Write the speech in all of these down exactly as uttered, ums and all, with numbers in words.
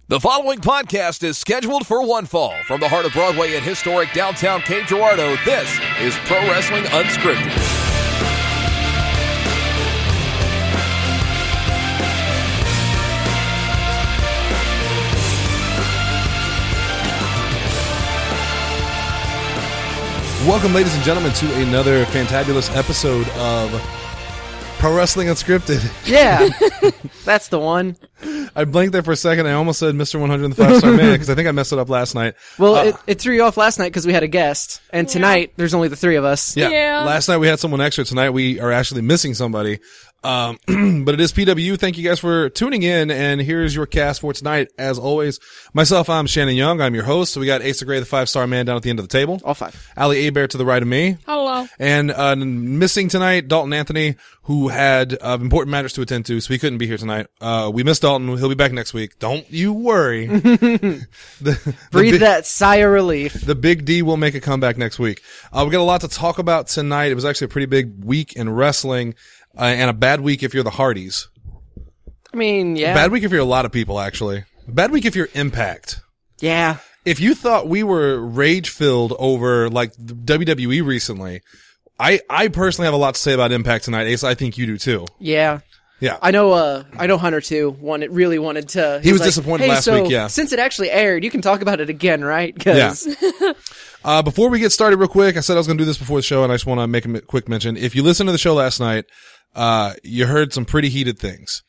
The following podcast is scheduled for one fall. From the heart of Broadway and historic downtown Cape Girardeau, this is Pro Wrestling Unscripted. Welcome, ladies and gentlemen, to another fantabulous episode of Pro Wrestling Unscripted. Yeah, that's the one. I blinked there for a second. I almost said Mister one hundred and the Five Star Man because I think I messed it up last night. Well, uh, it, it threw you off last night because we had a guest, and tonight there's only the three of us. Yeah. Yeah. Last night we had someone extra. Tonight we are actually missing somebody. Um, but it is P W. Thank you guys for tuning in. And here's your cast for tonight. As always, myself, I'm Shannon Young. I'm your host. So we got Asa Gray, the Five Star Man, down at the end of the table. All five. Ali Abear to the right of me. Hello. And uh, missing tonight, Dalton Anthony, who had uh, important matters to attend to, so he couldn't be here tonight. Uh, we missed Dalton. He'll be back next week. Don't you worry. the, the Breathe big, that sigh of relief. The Big D will make a comeback next week. Uh, we got a lot to talk about tonight. It was actually a pretty big week in wrestling, uh, and a bad week if you're the Hardys. I mean, yeah. A bad week if you're a lot of people, actually. A bad week if you're Impact. Yeah. If you thought we were rage-filled over, like, W W E recently, I, I personally have a lot to say about Impact tonight. Ace, I think you do too. Yeah. Yeah. I know, uh, I know Hunter too, wanted, really wanted to. He was like, disappointed hey, last so, week, yeah. Since it actually aired, you can talk about it again, right? Cause Yeah. Uh, before we get started real quick, I said I was going to do this before the show, and I just want to make a quick mention. If you listened to the show last night, uh, you heard some pretty heated things.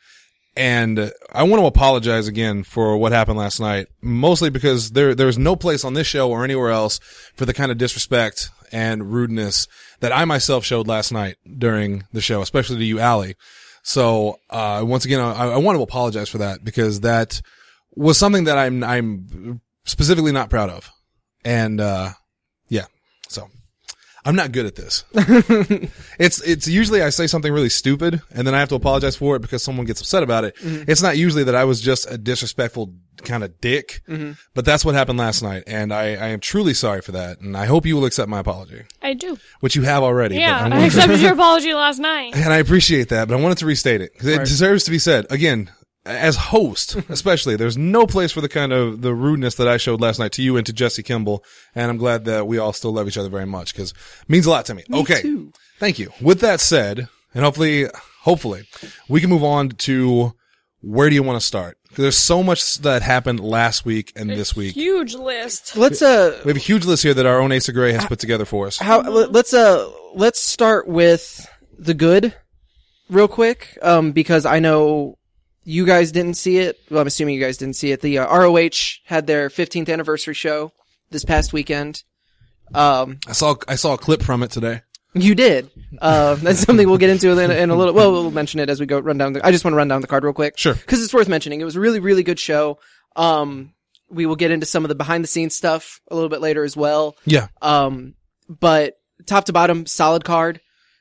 And I want to apologize again for what happened last night, mostly because there, there's no place on this show or anywhere else for the kind of disrespect and rudeness that I myself showed last night during the show, especially to you, Allie. So, uh, once again, I, I want to apologize for that because that was something that I'm, I'm specifically not proud of. And, uh, yeah, so I'm not good at this. it's, it's usually I say something really stupid and then I have to apologize for it because someone gets upset about it. Mm-hmm. It's not usually that I was just a disrespectful kind of dick, mm-hmm. but that's what happened last night. And I, I am truly sorry for that. And I hope you will accept my apology. I do. Which you have already. Yeah, but I accepted your apology last night. And I appreciate that, but I wanted to restate it because it right. deserves to be said. Again, as host, especially, there's no place for the kind of the rudeness that I showed last night to you and to Jesse Kimball. And I'm glad that we all still love each other very much because it means a lot to me. Me okay. too. Thank you. With that said, and hopefully, hopefully we can move on to where do you want to start? Because there's so much that happened last week and this week. Huge list. Let's, uh, We have a huge list here that our own Asa Gray has put together for us. how, let's, uh, let's start with the good real quick, um, because I know you guys didn't see it. Well, I'm assuming you guys didn't see it. The uh, R O H had their fifteenth anniversary show this past weekend. Um, I saw, I saw a clip from it today. you did. Uh, that's something we'll get into in, in a little, well, we'll mention it as we go run down the, I just want to run down the card real quick. Sure. Cause it's worth mentioning. It was a really, really good show. Um, we will get into some of the behind the scenes stuff a little bit later as well. Yeah. Um, but top to bottom, solid card.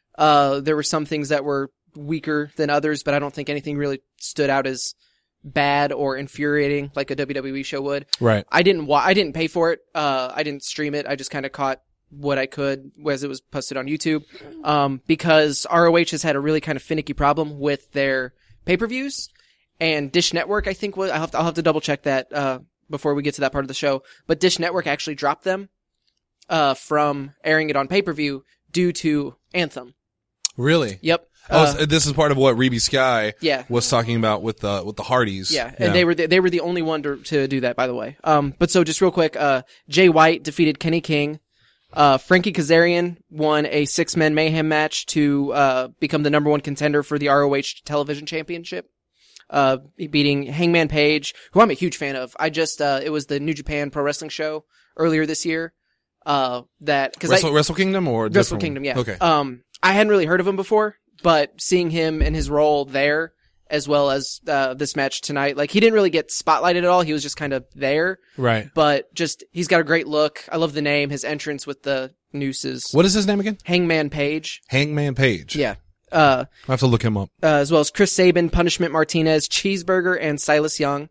Uh, there were some things that were weaker than others, but I don't think anything really stood out as bad or infuriating like a W W E show would. Right. I didn't wa- I didn't pay for it. Uh, I didn't stream it. I just kind of caught what I could as it was posted on YouTube. Um, because R O H has had a really kind of finicky problem with their pay-per-views, and Dish Network, I think was, I'll have to, I'll have to double check that, uh, before we get to that part of the show, but Dish Network actually dropped them, uh, from airing it on pay-per-view due to Anthem. Really? Yep. Oh, Uh, this is part of what Reby Sky yeah. was talking about with the with the Hardys. Yeah, and they were the, they were the only one to, to do that, by the way. Um, but so just real quick, uh, Jay White defeated Kenny King. Uh, Frankie Kazarian won a six man mayhem match to uh become the number one contender for the R O H Television Championship. Uh, beating Hangman Page, who I'm a huge fan of. I just uh, it was the New Japan Pro Wrestling show earlier this year. Uh, that because Wrestle, Wrestle Kingdom or Wrestle different Kingdom, yeah. one? Okay. Um, I hadn't really heard of him before, but seeing him and his role there, as well as uh, this match tonight, like he didn't really get spotlighted at all. He was just kind of there, Right. but just he's got a great look. I love the name, his entrance with the nooses. What is his name again? Hangman Page. Hangman Page. Yeah. Uh, I have to look him up. uh, as well as Chris Sabin, Punishment Martinez, Cheeseburger, and Silas Young.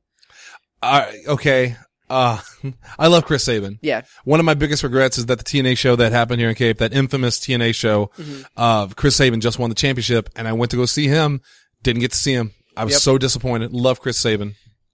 Uh, okay. Uh, I love Chris Sabin. Yeah. One of my biggest regrets is that the T N A show that happened here in Cape, that infamous T N A show, Mm-hmm. of Chris Sabin just won the championship, and I went to go see him, didn't get to see him. I was Yep. so disappointed. Love Chris Sabin.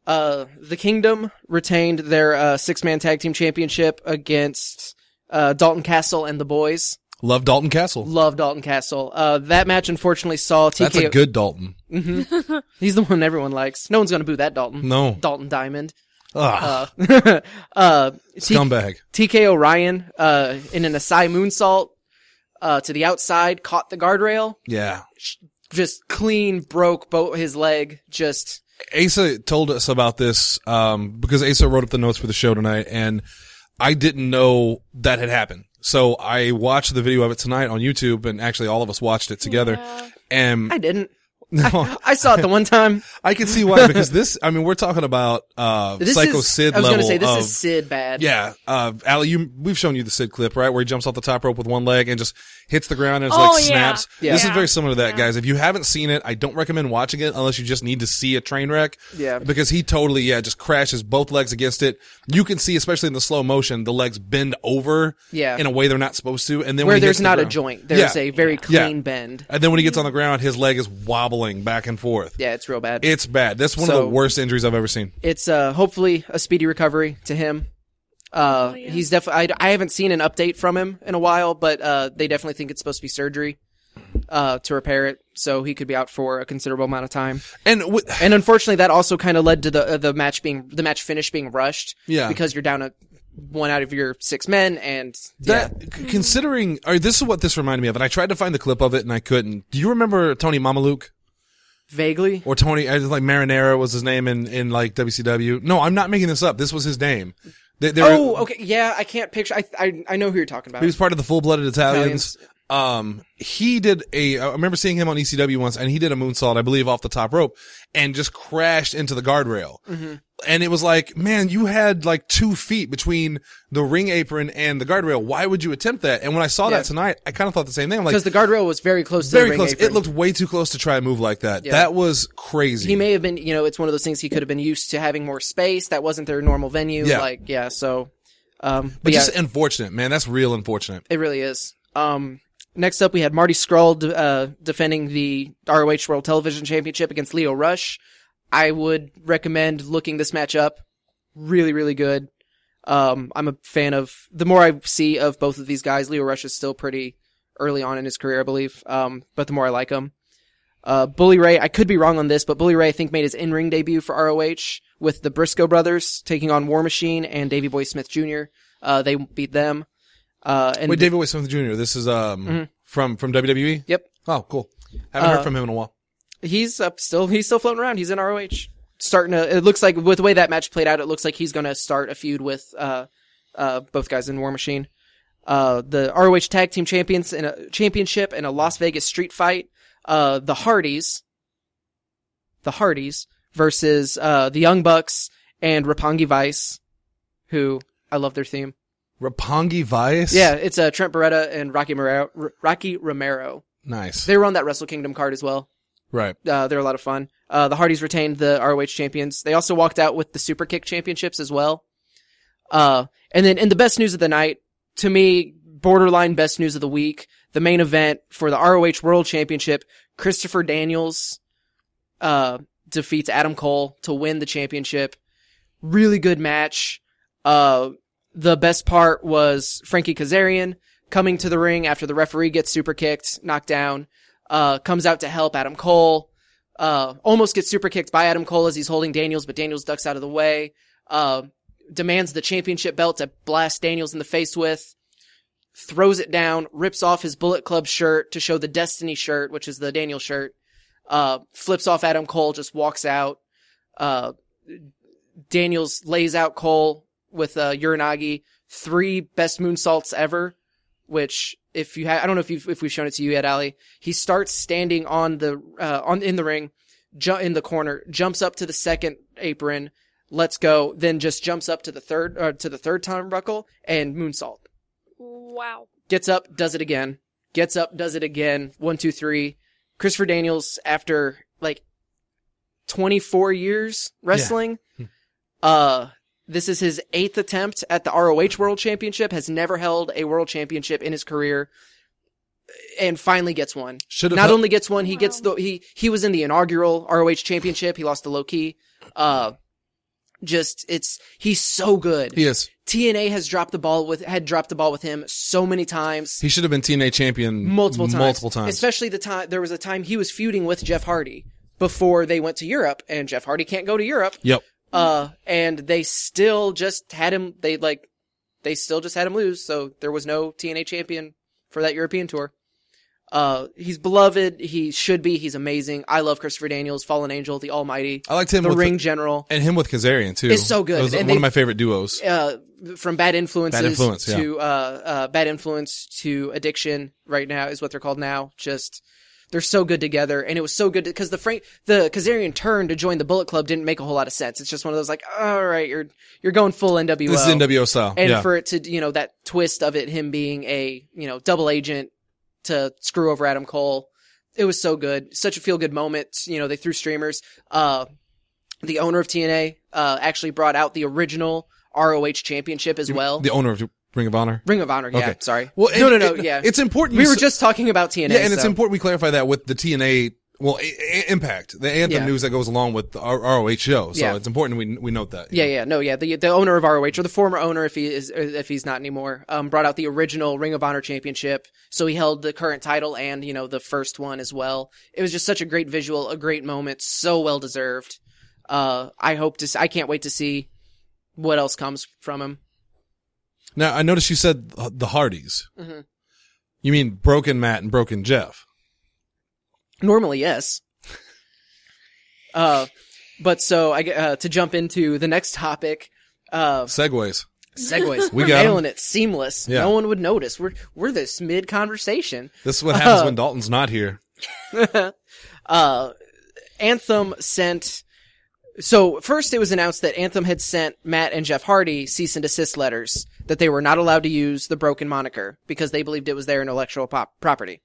Uh, the Kingdom retained their uh, six-man tag team championship against uh, Dalton Castle and the Boys. Love Dalton Castle. Love Dalton Castle. Uh, that match unfortunately saw T K O. That's a good Dalton. Mm-hmm. He's the one everyone likes. No one's gonna boo that Dalton. No. Dalton Diamond. Ugh. Uh, uh, Scumbag. T K O Ryan, uh, in an Asai moonsault, uh, to the outside, caught the guardrail. Yeah. Just clean broke both his leg. Just. Asa told us about this, um, because Asa wrote up the notes for the show tonight, and I didn't know that had happened. So I watched the video of it tonight on YouTube, and actually all of us watched it together. Yeah. And I didn't. no, I, I saw it the one time. I can see why, because this, I mean, we're talking about, uh, This Psycho is, Sid I was level gonna say, this of, is Sid bad. yeah, uh, Allie, you, we've shown you the Sid clip, right? Where he jumps off the top rope with one leg and just hits the ground and it's Oh, like yeah. snaps. Yeah. This is Yeah. very similar to that, Yeah. guys. If you haven't seen it, I don't recommend watching it unless you just need to see a train wreck. Yeah. Because he totally, yeah, just crashes both legs against it. You can see, especially in the slow motion, the legs bend over Yeah. in a way they're not supposed to. And then Where when he there's hits the not a ground- joint. There's Yeah. a very Yeah. clean bend. And then when he gets on the ground, his leg is wobbling back and forth. Yeah, it's real bad. It's bad. That's one of So- the worst injuries I've ever seen. It's uh hopefully a speedy recovery to him. Uh, Oh, yeah. he's definitely. I, I haven't seen an update from him in a while, but uh, they definitely think it's supposed to be surgery, uh, to repair it. So he could be out for a considerable amount of time. And w- And unfortunately, that also kind of led to the uh, the match being the match finish being rushed. Yeah. Because you're down a one out of your six men, and that, yeah, c- considering, or this is what this reminded me of, and I tried to find the clip of it and I couldn't. Do you remember Tony Mamaluke? vaguely. Or Tony, I just like Marinara was his name in, in like W C W. No, I'm not making this up. This was his name. They, they were- Oh, okay, yeah, I can't picture. I I I know who you're talking about. He was part of the full-blooded Italians. Italians. Um, he did a, I remember seeing him on E C W once, and he did a moonsault, I believe, off the top rope, and just crashed into the guardrail. Mm-hmm. And it was like, man, you had like two feet between the ring apron and the guardrail. Why would you attempt that? And when I saw Yeah. that tonight, I kind of thought the same thing. I'm like, Because the guardrail was very close to the very ring close. apron. It looked way too close to try a move like that. Yeah. That was crazy. He may have been, you know, it's one of those things he could have been used to having more space. That wasn't their normal venue. Yeah. Like, yeah, so, um, but, but yeah, just unfortunate, man. That's real unfortunate. it really is. Um, next up we had Marty Scurll, de- uh, defending the R O H World Television Championship against Leo Rush. I would recommend looking this match up. Really, really good. Um, I'm a fan of, the more I see of both of these guys, Leo Rush is still pretty early on in his career, I believe. Um, but the more I like him. Uh, Bully Ray, I could be wrong on this, but Bully Ray, I think, made his in-ring debut for R O H with the Briscoe brothers taking on War Machine and Davey Boy Smith Junior Uh, they beat them. Uh, and Wait, David Boy Smith Junior This is, um, Mhm. from, from W W E? Yep. Oh, cool. Haven't Uh, heard from him in a while. He's up still, he's still floating around. He's in R O H. Starting to, it looks like, with the way that match played out, it looks like he's gonna start a feud with, uh, uh, both guys in War Machine. Uh, the R O H Tag Team Champions in a championship in a Las Vegas street fight. Uh, the Hardys, the Hardys versus, uh, the Young Bucks and Roppongi Vice, who, I love their theme. Roppongi Vice? Yeah, it's, uh, Trent Beretta and Rocky Romero, R- Rocky Romero. Nice. They were on that Wrestle Kingdom card as well. Right. Uh, they're a lot of fun. Uh, the Hardys retained the R O H champions. They also walked out with the Super Kick championships as well. Uh, and then in the best news of the night, to me, borderline best news of the week, the main event for the R O H World Championship, Christopher Daniels, uh, defeats Adam Cole to win the championship. Really good match. Uh, the best part was Frankie Kazarian coming to the ring after the referee gets super kicked, knocked down. Uh, comes out to help Adam Cole, uh, almost gets super kicked by Adam Cole as he's holding Daniels, but Daniels ducks out of the way, uh, demands the championship belt to blast Daniels in the face with, throws it down, rips off his Bullet Club shirt to show the Destiny shirt, which is the Daniel shirt, uh, flips off Adam Cole, just walks out, uh, Daniels lays out Cole with, uh, Uranagi, three best moonsaults ever, which, if you ha- I don't know if you've, if we've shown it to you yet, Ali. He starts standing on the, uh, on, in the ring, ju- in the corner, jumps up to the second apron, lets go, then just jumps up to the third, uh, to the third turnbuckle and moonsault. Wow. Gets up, does it again. Gets up, does it again. One, two, three. Christopher Daniels, after like twenty-four years wrestling, uh, this is his eighth attempt at the R O H World Championship, has never held a World Championship in his career, and finally gets one. Should've Not hel- only gets one, he gets the, he, he was in the inaugural R O H Championship, he lost to Low Key. Uh, Just, it's, he's so good. He is. T N A has dropped the ball with, had dropped the ball with him so many times. He should have been T N A champion Multiple times. Multiple times. Especially the time, there was a time he was feuding with Jeff Hardy before they went to Europe, and Jeff Hardy can't go to Europe. Yep. Uh, and they still just had him, they like, they still just had him lose, so there was no T N A champion for that European tour. Uh, he's beloved, he should be, he's amazing. I love Christopher Daniels, Fallen Angel, the Almighty. I liked him the with Ring the, General. And him with Kazarian, too. It's so good. It was And one they- of my favorite duos. Uh, from Bad Influences Bad Influence, yeah. to, uh, uh, Bad Influence to Addiction right now is what they're called now. Just, they're so good together. And it was so good because the Frank, the Kazarian turn to join the Bullet Club didn't make a whole lot of sense. It's just one of those like, all right, you're, you're going full N W O. This is N W O style. And yeah. for it to, you know, that twist of it, him being a, you know, double agent to screw over Adam Cole. It was so good. Such a feel good moment. You know, they threw streamers. Uh, the owner of T N A, uh, actually brought out the original R O H championship as well. The owner of Ring of Honor. Ring of Honor. Yeah. Okay. Sorry. Well, no, and- no, no. and yeah. It's important. We you were s- just talking about T N A. Yeah, and it's so- important we clarify that with the T N A, well, I- I- Impact, the Anthem Yeah. news that goes along with the R- ROH show. So Yeah. it's important we we note that. Yeah, yeah, no, yeah. The the owner of R O H, or the former owner, if he is, or if he's not anymore, um, brought out the original Ring of Honor championship. So he held the current title and, you know, the first one as well. It was just such a great visual, a great moment, so well deserved. Uh, I hope to. See, I can't wait to see what else comes from him. Now, I noticed you said uh, the Hardys. Mm-hmm. You mean Broken Matt and Broken Jeff? Normally, yes. Uh, but so I get uh, to jump into the next topic. Uh, Segways. segues. We We're got 'em. nailing it, seamless. Yeah. No one would notice. We're we're this mid conversation. This is what happens Uh, when Dalton's not here. uh, Anthem sent. So first, it was announced that Anthem had sent Matt and Jeff Hardy cease and desist letters that they were not allowed to use the Broken moniker because they believed it was their intellectual pop- property.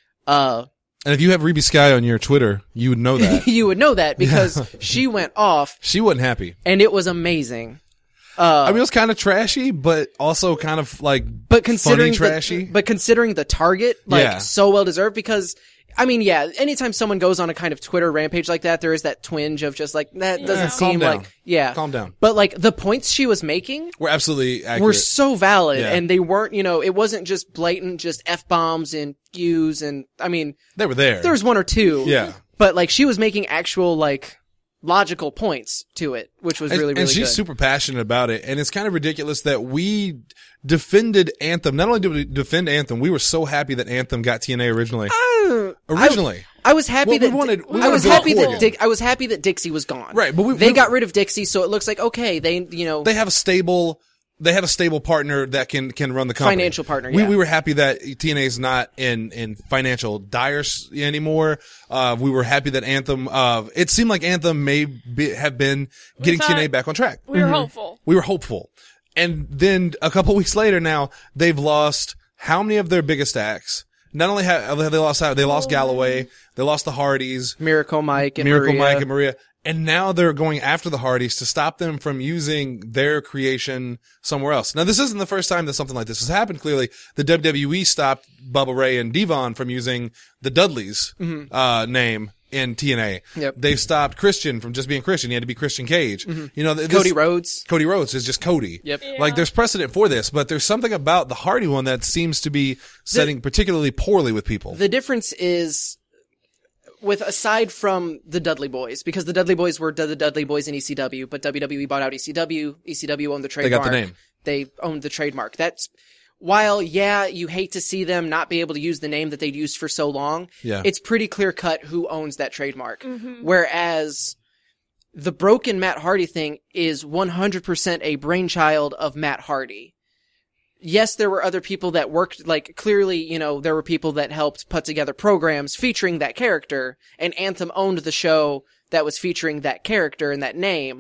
Uh, And if you have Reby Sky on your Twitter, you would know that. you would know that because she went off She wasn't happy. and it was amazing. Uh, I mean, it was kind of trashy, but also kind of like but considering funny trashy. The, but considering the target, like Yeah. so well deserved, because I mean, yeah, anytime someone goes on a kind of Twitter rampage like that, there is that twinge of just like that doesn't Yeah, calm seem down. like yeah. Calm down. But like the points she was making We're absolutely accurate. were so valid, Yeah. and they weren't, you know, it wasn't just blatant, just f bombs and Qs, and I mean, they were there. there was one or two, Yeah. but like she was making actual like logical points to it, which was and, really really and she's good. super passionate about it. And it's kind of ridiculous that we defended Anthem. Not only did we defend Anthem, we were so happy that Anthem got T N A originally. Uh, originally. I was happy Well, we that wanted- we I wanted was Bill happy that Corgan. Dick, I was happy that Dixie was gone. Right, but we- they we- got rid of Dixie, so it looks like okay, they you know they have a stable, they have a stable partner that can, can run the company. Financial partner, We, yeah. we were happy that T N A is not in, in financial dire s- anymore. Uh, we were happy that Anthem, uh, it seemed like Anthem may be, have been getting T N A thought- back on track. We were hopeful. We were hopeful. And then a couple weeks later now, they've lost how many of their biggest acts? Not only have, have they lost out, they lost Galloway, they lost the Hardys, Miracle Mike and Miracle Maria. Mike and Maria. And now they're going after the Hardys to stop them from using their creation somewhere else. Now, this isn't the first time that something like this has happened. Clearly, the W W E stopped Bubba Ray and Devon from using the Dudleys, uh, name in T N A. Yep. They've stopped Christian from just being Christian. He had to be Christian Cage. You know, th- this- Cody Rhodes. Cody Rhodes is just Cody. Yep. Yeah. Like there's precedent for this, but there's something about the Hardy one that seems to be setting particularly poorly with people. The difference is with aside from the Dudley Boys, because the Dudley Boys were the Dudley Boys in E C W, but W W E bought out E C W. E C W owned the They trademark. got the name. They owned the trademark. That's while, yeah, you hate to see them not be able to use the name that they'd used for so long. Yeah. It's pretty clear cut who owns that trademark. Whereas the broken Matt Hardy thing is one hundred percent a brainchild of Matt Hardy. Yes, there were other people that worked, like, clearly, you know, there were people that helped put together programs featuring that character, and Anthem owned the show that was featuring that character and that name,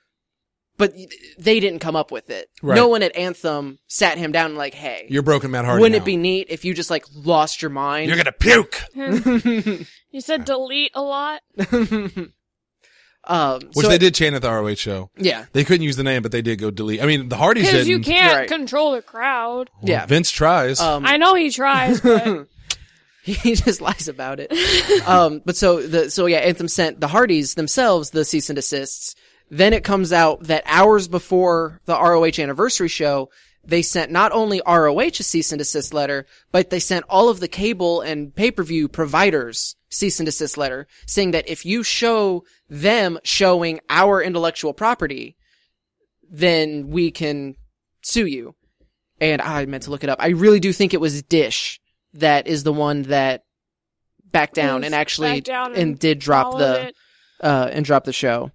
but they didn't come up with it. Right. No one at Anthem sat him down and like, hey, You're broken Matt Hardy wouldn't now. it be neat if you just, like, lost your mind? You're gonna puke! You said delete a lot. um, Which so- they did chant at the R O H show. Yeah. They couldn't use the name, but they did go delete. I mean, the Hardys Because didn't. you can't Right. control the crowd. Well, Yeah. Vince tries. Um, I know he tries, but he just lies about it. um, but so the, so yeah, Anthem sent the Hardys themselves the cease and desists. Then it comes out that hours before the R O H anniversary show, they sent not only R O H a cease and desist letter, but they sent all of the cable and pay-per-view providers cease and desist letter saying that if you show them showing our intellectual property, then we can sue you. And I meant to look it up. I really do think it was Dish that is the one that backed down Who's and actually backed down and, and did drop followed the it. uh and drop the show.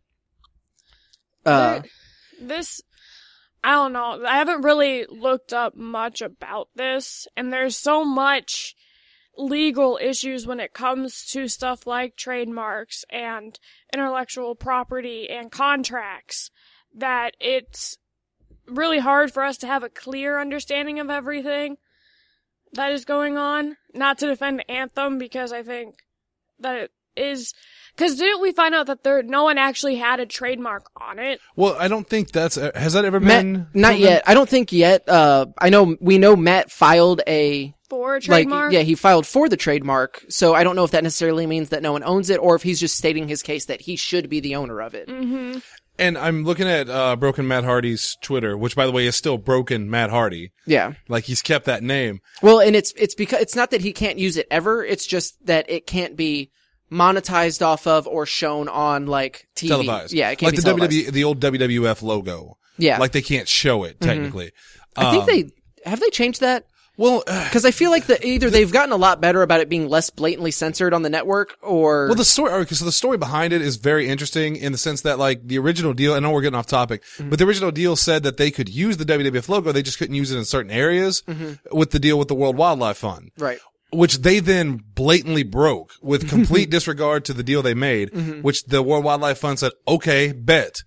Uh There- this, I don't know. I haven't really looked up much about this, and there's so much legal issues when it comes to stuff like trademarks and intellectual property and contracts that it's really hard for us to have a clear understanding of everything that is going on. Not to defend Anthem, because I think that it is, because didn't we find out that there no one actually had a trademark on it? Well, I don't think that's has that ever Matt, been not proven? yet. I don't think yet. Uh I know we know Matt filed a For a like trademark? yeah, he filed for the trademark. So I don't know if that necessarily means that no one owns it or if he's just stating his case that he should be the owner of it. Mm-hmm. And I'm looking at uh Broken Matt Hardy's Twitter, which by the way is still Broken Matt Hardy. Yeah. Like he's kept that name. Well, and it's it's because it's not that he can't use it ever. It's just that it can't be monetized off of or shown on like T V. Televised. Yeah, it can't like be the televised. W W E, the old W W F logo. Yeah. Like they can't show it technically. I think Um, they have they changed that? well Because I feel like the either they've gotten a lot better about it being less blatantly censored on the network, or Well, the story, okay, so the story behind it is very interesting in the sense that, like, the original deal, I know we're getting off topic, Mm-hmm. but the original deal said that they could use the W W F logo, they just couldn't use it in certain areas with the deal with the World Wildlife Fund. right. Which they then blatantly broke with complete disregard to the deal they made, which the World Wildlife Fund said, okay, bet.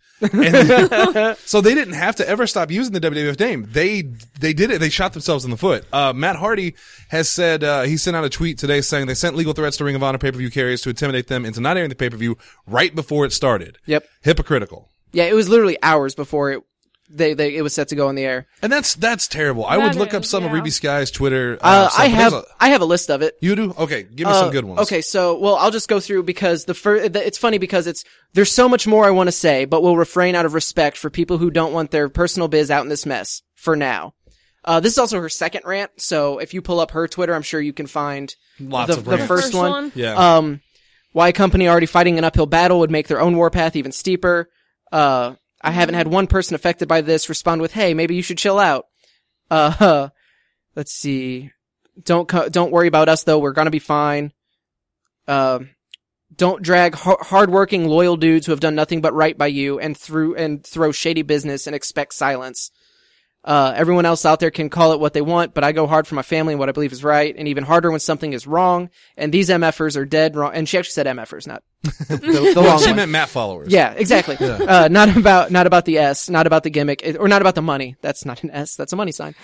And so they didn't have to ever stop using the W W F name. They, they did it. They shot themselves in the foot. Uh, Matt Hardy has said, uh, he sent out a tweet today saying they sent legal threats to Ring of Honor pay-per-view carriers to intimidate them into not airing the pay-per-view right before it started. Yep. Hypocritical. Yeah, it was literally hours before it they, they it was set to go on the air. And that's, that's terrible. I That would look up is, some of yeah. Ruby Sky's Twitter. Uh, Uh, stuff, I but have there's a- I have a list of it. you do? Okay. Give me Uh, some good ones. Okay, so well, I'll just go through because the first. It's funny because it's there's so much more I want to say, but we'll refrain out of respect for people who don't want their personal biz out in this mess for now. Uh, this is also her second rant, so if you pull up her Twitter, I'm sure you can find Lots the, of the rants. first, First one. one? Yeah. Um, why a company already fighting an uphill battle would make their own warpath even steeper. Uh, I haven't had one person affected by this respond with, "Hey, maybe you should chill out." Uh, let's see. Don't co- don't worry about us though. We're gonna be fine. Uh, don't drag har- hardworking, loyal dudes who have done nothing but right by you and through and throw shady business and expect silence. Uh, everyone else out there can call it what they want, but I go hard for my family and what I believe is right, and even harder when something is wrong. And these MFers are dead wrong. And she actually said MFers, not the, the, the Well, long she one. meant Matt followers. Yeah, exactly. Uh, not about, not about the S, not about the gimmick, it- or not about the money. That's not an S, that's a money sign.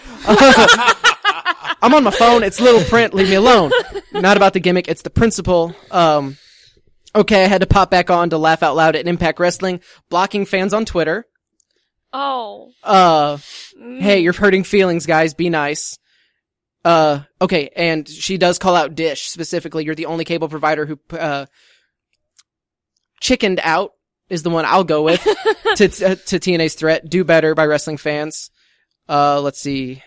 I'm on my phone, it's little print, leave me alone. Not about the gimmick, it's the principle. Um, okay, I had to pop back on to laugh out loud at Impact Wrestling, blocking fans on Twitter. Oh. Uh, hey, you're hurting feelings, guys, be nice. Uh, okay, and she does call out Dish, specifically, you're the only cable provider who, uh, chickened out is the one I'll go with to, uh, to T N A's threat. Do better by wrestling fans. Uh, let's see.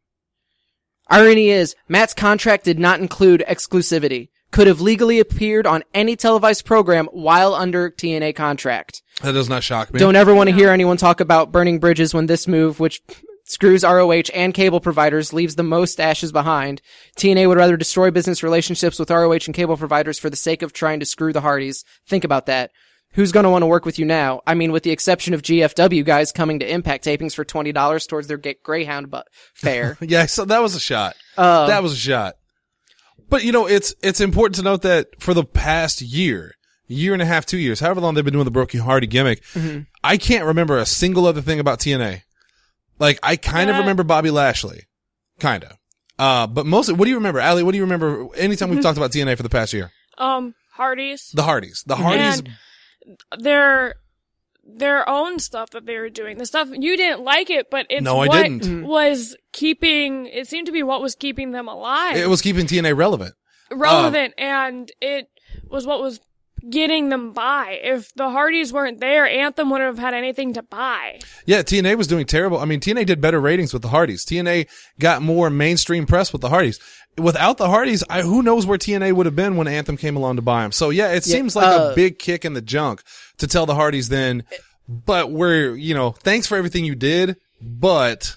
Irony is, Matt's contract did not include exclusivity. Could have legally appeared on any televised program while under T N A contract. That does not shock me. Don't ever want to hear anyone talk about burning bridges when this move, which screws R O H and cable providers, leaves the most ashes behind. T N A would rather destroy business relationships with R O H and cable providers for the sake of trying to screw the Hardys. Think about that. Who's going to want to work with you now? I mean, with the exception of G F W guys coming to Impact tapings for twenty dollars towards their Ge- Greyhound bu- fare. Yeah, so that was a shot. Uh, that was a shot. But you know, it's it's important to note that for the past year, year and a half, two years, however long they've been doing the Broken Hardy gimmick, Mm-hmm. I can't remember a single other thing about T N A. Like, I kind of Yeah. remember Bobby Lashley. Kind of. Uh, but mostly, what do you remember? Allie, what do you remember anytime we've talked about T N A for the past year? Um, Hardys. The Hardys. The Hardys. And their their own stuff that they were doing. The stuff you didn't like it, but it's No, I what didn't. was keeping. It seemed to be what was keeping them alive, It was keeping T N A relevant. relevant, and it was what was getting them by. If the Hardys weren't there, Anthem wouldn't have had anything to buy. Yeah, T N A was doing terrible. I mean, T N A did better ratings with the Hardys. T N A got more mainstream press with the Hardys. Without the Hardys, I, who knows where T N A would have been when Anthem came along to buy them. So yeah, it Yeah, seems like uh, a big kick in the junk to tell the Hardys then, but we're, you know, thanks for everything you did, but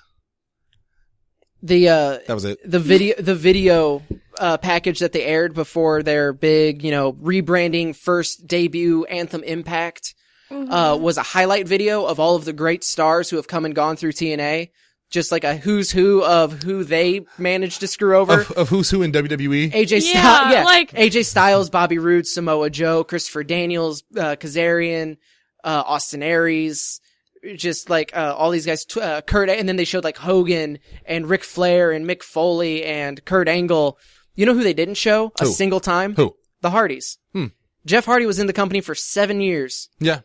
The uh, that was it. the video, the video uh, package that they aired before their big, you know, rebranding first debut Anthem Impact uh, was a highlight video of all of the great stars who have come and gone through T N A. Just like a who's who of who they managed to screw over. Of, of who's who in W W E. A J Yeah, Styles, yeah, like- A J Styles, Bobby Roode, Samoa Joe, Christopher Daniels, uh, Kazarian, uh, Austin Aries, just like, uh, all these guys, tw- uh, Kurt, and then they showed like Hogan and Ric Flair and Mick Foley and Kurt Angle. You know who they didn't show a Who? single time? Who? The Hardys. Hmm. Jeff Hardy was in the company for seven years. Yeah.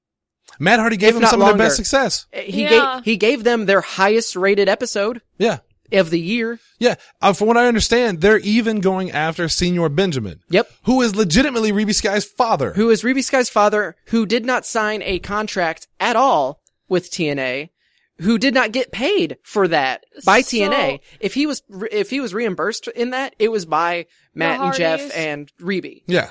Matt Hardy gave If them not some of longer. their best success. Uh, He Yeah. gave, he gave them their highest rated episode Yeah. of the year. Yeah. Uh, from what I understand, they're even going after Senior Benjamin. Yep. Who is legitimately Reby Sky's father. Who is Reby Sky's father, who did not sign a contract at all with T N A, who did not get paid for that by T N A. So- If he was, re- if he was reimbursed in that, it was by Matt and Jeff Hardys. and Reby. Yeah.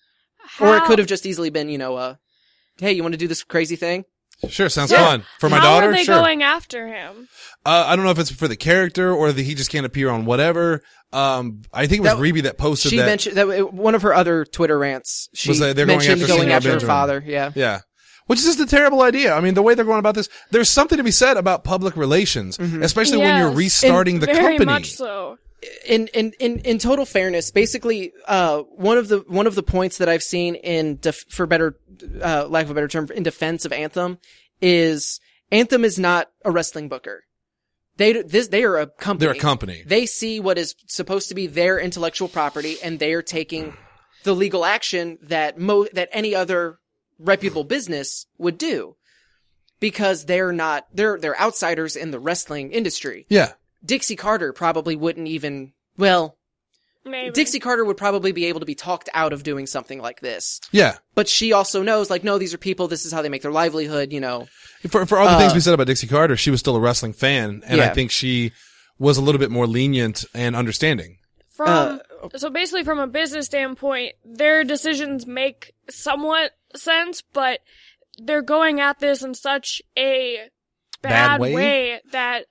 Or it How- could have just easily been, you know, uh, hey, you want to do this crazy thing? Sure. Sounds So, fun. For my how daughter, are they sure. going after him? Uh, I don't know if it's for the character or that he just can't appear on whatever. Um, I think it was That- Reby that posted She that. mentioned that one of her other Twitter rants. She Was that they're going mentioned after going Senior after her Benjamin. father. Yeah. Yeah. Which is just a terrible idea. I mean, the way they're going about this, there's something to be said about public relations, especially when you're Yes. restarting the Very company. much so. in, in, in, in total fairness, basically, uh, one of the, one of the points that I've seen in, def- for better, uh, lack of a better term, in defense of Anthem is Anthem is not a wrestling booker. They, this, they are a company. They're a company. They see what is supposed to be their intellectual property and they are taking the legal action that mo, that any other reputable business would do. Because they're not, they're, they're outsiders in the wrestling industry. Yeah. Dixie Carter probably wouldn't even, well, Maybe. Dixie Carter would probably be able to be talked out of doing something like this. Yeah. But she also knows, like, no, these are people, this is how they make their livelihood, you know. For, for all the Uh, things we said about Dixie Carter, she was still a wrestling fan. And I Yeah. think she was a little bit more lenient and understanding. From Uh, so basically from a business standpoint, their decisions make somewhat sense, but they're going at this in such a Bad bad, way? way? that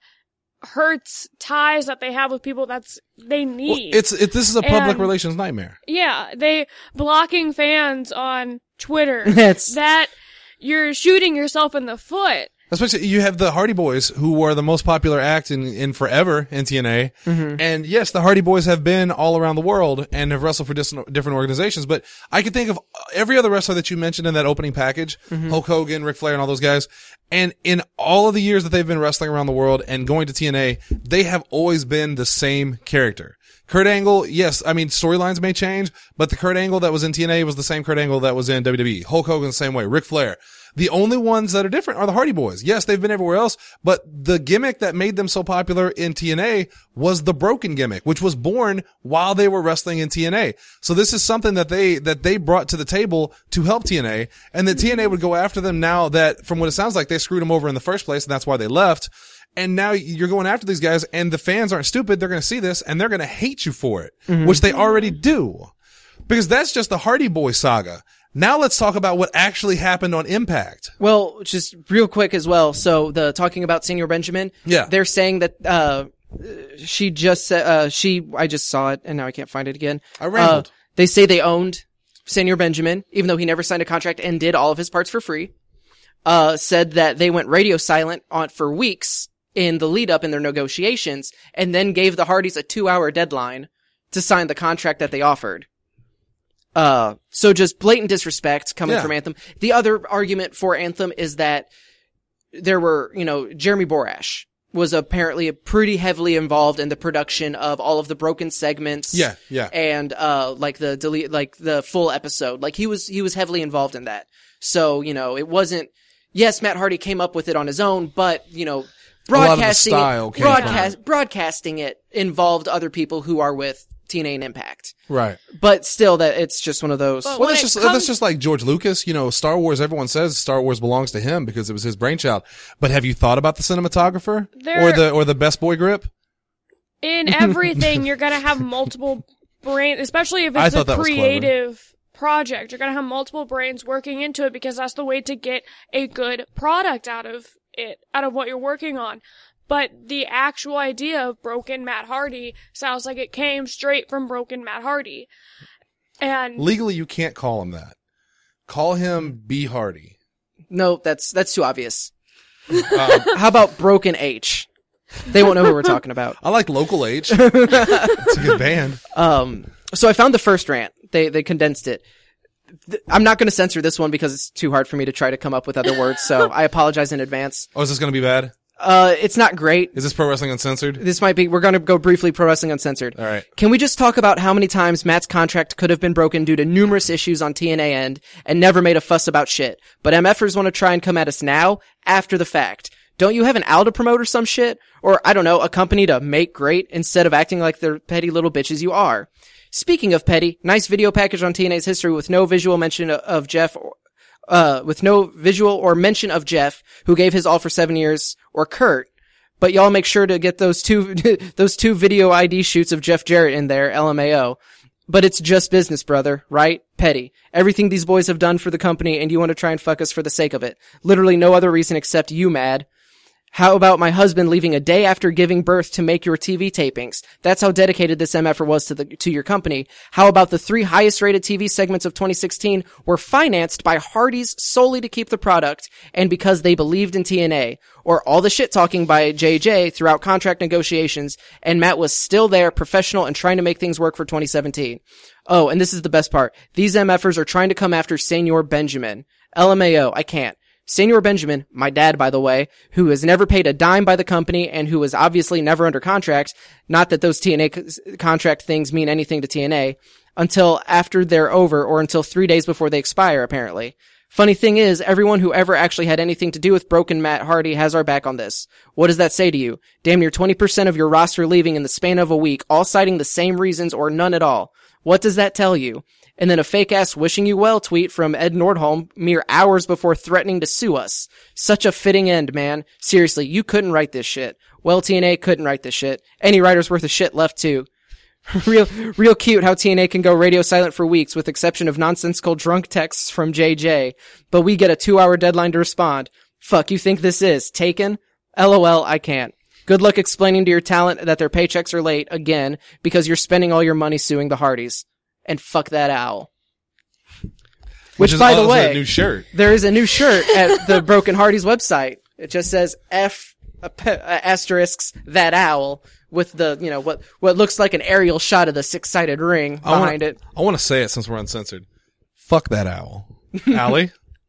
hurts ties that they have with people that's they Well, need. it's, it, this is a public And- relations nightmare. yeah, they blocking fans on Twitter. That's- that you're shooting yourself in the foot. Especially, you have the Hardy Boys, who are the most popular act in, in forever in T N A. Mm-hmm. And yes, the Hardy Boys have been all around the world and have wrestled for dis- different organizations. But I can think of every other wrestler that you mentioned in that opening package, Mm-hmm. Hulk Hogan, Ric Flair, and all those guys. And in all of the years that they've been wrestling around the world and going to T N A, they have always been the same character. Kurt Angle, yes, I mean, storylines may change, but the Kurt Angle that was in T N A was the same Kurt Angle that was in W W E. Hulk Hogan the same way. Ric Flair. The only ones that are different are the Hardy Boys. Yes, they've been everywhere else, but the gimmick that made them so popular in T N A was the broken gimmick, which was born while they were wrestling in T N A. So this is something that they, that they brought to the table to help T N A, and that T N A would go after them now that, from what it sounds like, they screwed them over in the first place, and that's why they left. And now you're going after these guys, and the fans aren't stupid. They're going to see this, and they're going to hate you for it, which they already do. Because that's just the Hardy Boy saga. Now let's talk about what actually happened on Impact. Well, just real quick as well. So the talking about Senior Benjamin. Yeah. They're saying that, uh, she just said, uh, she, I just saw it and now I can't find it again. I rambled. Uh, they say they owned Senior Benjamin, even though he never signed a contract and did all of his parts for free. Uh, said that they went radio silent on for weeks in the lead up in their negotiations and then gave the Hardys a two hour deadline to sign the contract that they offered. Uh, so just blatant disrespect coming Yeah. from Anthem. The other argument for Anthem is that there were, you know, Jeremy Borash was apparently pretty heavily involved in the production of all of the broken segments. Yeah, yeah. And, uh, like the delete, like the full episode. Like he was, he was heavily involved in that. So, you know, it wasn't, yes, Matt Hardy came up with it on his own, but, you know, lot of the broadcasting style it, came from broadcast, broadcasting it involved other people who are with T N A and Impact. Right. But still, that it's just one of those. But Well, when that's it just comes- that's just like George Lucas. You know, Star Wars. Everyone says Star Wars belongs to him because it was his brainchild. But have you thought about the cinematographer There- or the or the best boy grip? In everything, you're gonna have multiple brains, especially if I it's a thought that was clever. creative project. You're gonna have multiple brains working into it because that's the way to get a good product out of it, out of what you're working on. But the actual idea of Broken Matt Hardy sounds like it came straight from Broken Matt Hardy. And Legally, you can't call him that. Call him B. Hardy. No, that's that's too obvious. Um, How about Broken H? They won't know who we're talking about. I like Local H. It's a good band. Um, so I found the first rant. They they condensed it. Th- I'm not going to censor this one because it's too hard for me to try to come up with other words. So I apologize in advance. Oh, is this going to be bad? Uh, it's not great. Is this Pro Wrestling Uncensored? This might be. We're going to go briefly Pro Wrestling Uncensored. All right. Can we just talk about how many times Matt's contract could have been broken due to numerous issues on T N A end and never made a fuss about shit? But MFers want to try and come at us now, after the fact. Don't you have an Al to promote or some shit? Or, I don't know, a company to make great instead of acting like the petty little bitches you are? Speaking of petty, nice video package on T N A's history with no visual mention of, of Jeff, uh, with no visual or mention of Jeff, who gave his all for seven years, or Kurt. But y'all make sure to get those two, those two video I D shoots of Jeff Jarrett in there, L M A O. But it's just business, brother, right? Petty. Everything these boys have done for the company, and you want to try and fuck us for the sake of it. Literally no other reason except you mad. How about my husband leaving a day after giving birth to make your T V tapings? That's how dedicated this M F er was to the to your company. How about the three highest rated T V segments of twenty sixteen were financed by Hardy's solely to keep the product and because they believed in T N A? Or all the shit talking by J J throughout contract negotiations, and Matt was still there, professional and trying to make things work for twenty seventeen. Oh, and this is the best part. These M F ers are trying to come after Senor Benjamin. L M A O, I can't. Senor Benjamin, my dad, by the way, who has never paid a dime by the company and who is obviously never under contract, not that those T N A co- contract things mean anything to T N A, until after they're over or until three days before they expire, apparently. Funny thing is, everyone who ever actually had anything to do with Broken Matt Hardy has our back on this. What does that say to you? Damn near twenty percent of your roster leaving in the span of a week, all citing the same reasons or none at all. What does that tell you? And then a fake-ass wishing you well tweet from Ed Nordholm mere hours before threatening to sue us. Such a fitting end, man. Seriously, you couldn't write this shit. Well, T N A couldn't write this shit. Any writer's worth of shit left too. real, real cute how T N A can go radio silent for weeks with exception of nonsensical drunk texts from J J. But we get a two-hour deadline to respond. Fuck you think this is? Taken? LOL, I can't. Good luck explaining to your talent that their paychecks are late, again, because you're spending all your money suing the Hardys. And fuck that owl. Which, Which is by the also way, a new shirt. there is a new shirt at the Broken Hardys website. It just says F uh, p- uh, asterisks that owl with the, you know, what what looks like an aerial shot of the six-sided ring I wanna- behind it. I want to say it since we're uncensored. Fuck that owl, Allie.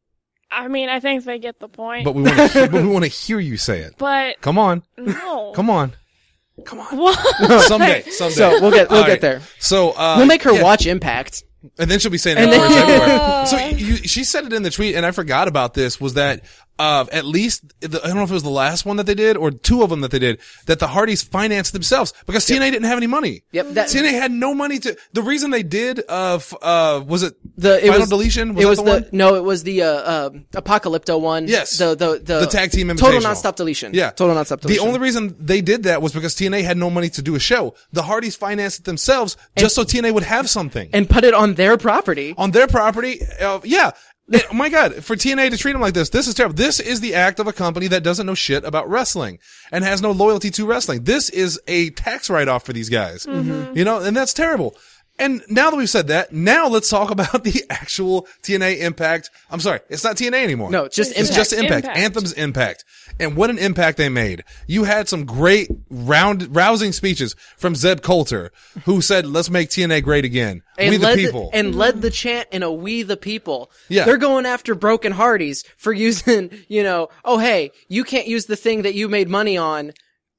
I mean, I think they get the point. But we want to. But we want to hear you say it. But Come on, no. come on, come on. What? Someday, someday. So we'll get we'll All get right. there. So uh, We'll make her yeah. watch Impact. And then she'll be saying And that then- words everywhere. So you, she said it in the tweet, and I forgot about this, was that, uh, at least, the, I don't know if it was the last one that they did, or two of them that they did, that the Hardys financed themselves, because T N A didn't have any money. Yep, that- T N A had no money to, the reason they did, uh, f- uh, was it The it Final was, Deletion? Was it that was the the, one? no, it was the uh, uh, Apocalypto one. Yes. the the the, The tag team total invitational. nonstop deletion. Yeah. total nonstop deletion. The only reason they did that was because T N A had no money to do a show. The Hardys financed it themselves just so T N A would have something. and put it on their property. On their property, uh, yeah. Oh my God, for T N A to treat them like this, this is terrible. This is the act of a company that doesn't know shit about wrestling and has no loyalty to wrestling. This is a tax write-off for these guys. Mm-hmm. You know, and that's terrible. And now that we've said that, now let's talk about the actual T N A Impact. I'm sorry, it's not T N A anymore. No, it's just It's Impact. just Impact. Impact. Anthem's Impact. And what an impact they made. You had some great, round, rousing speeches from Zeb Coulter, who said, let's make T N A great again. And we the led people. and led the chant in a "We the People." Yeah. They're going after Broken Hardys for using, you know, oh hey, you can't use the thing that you made money on,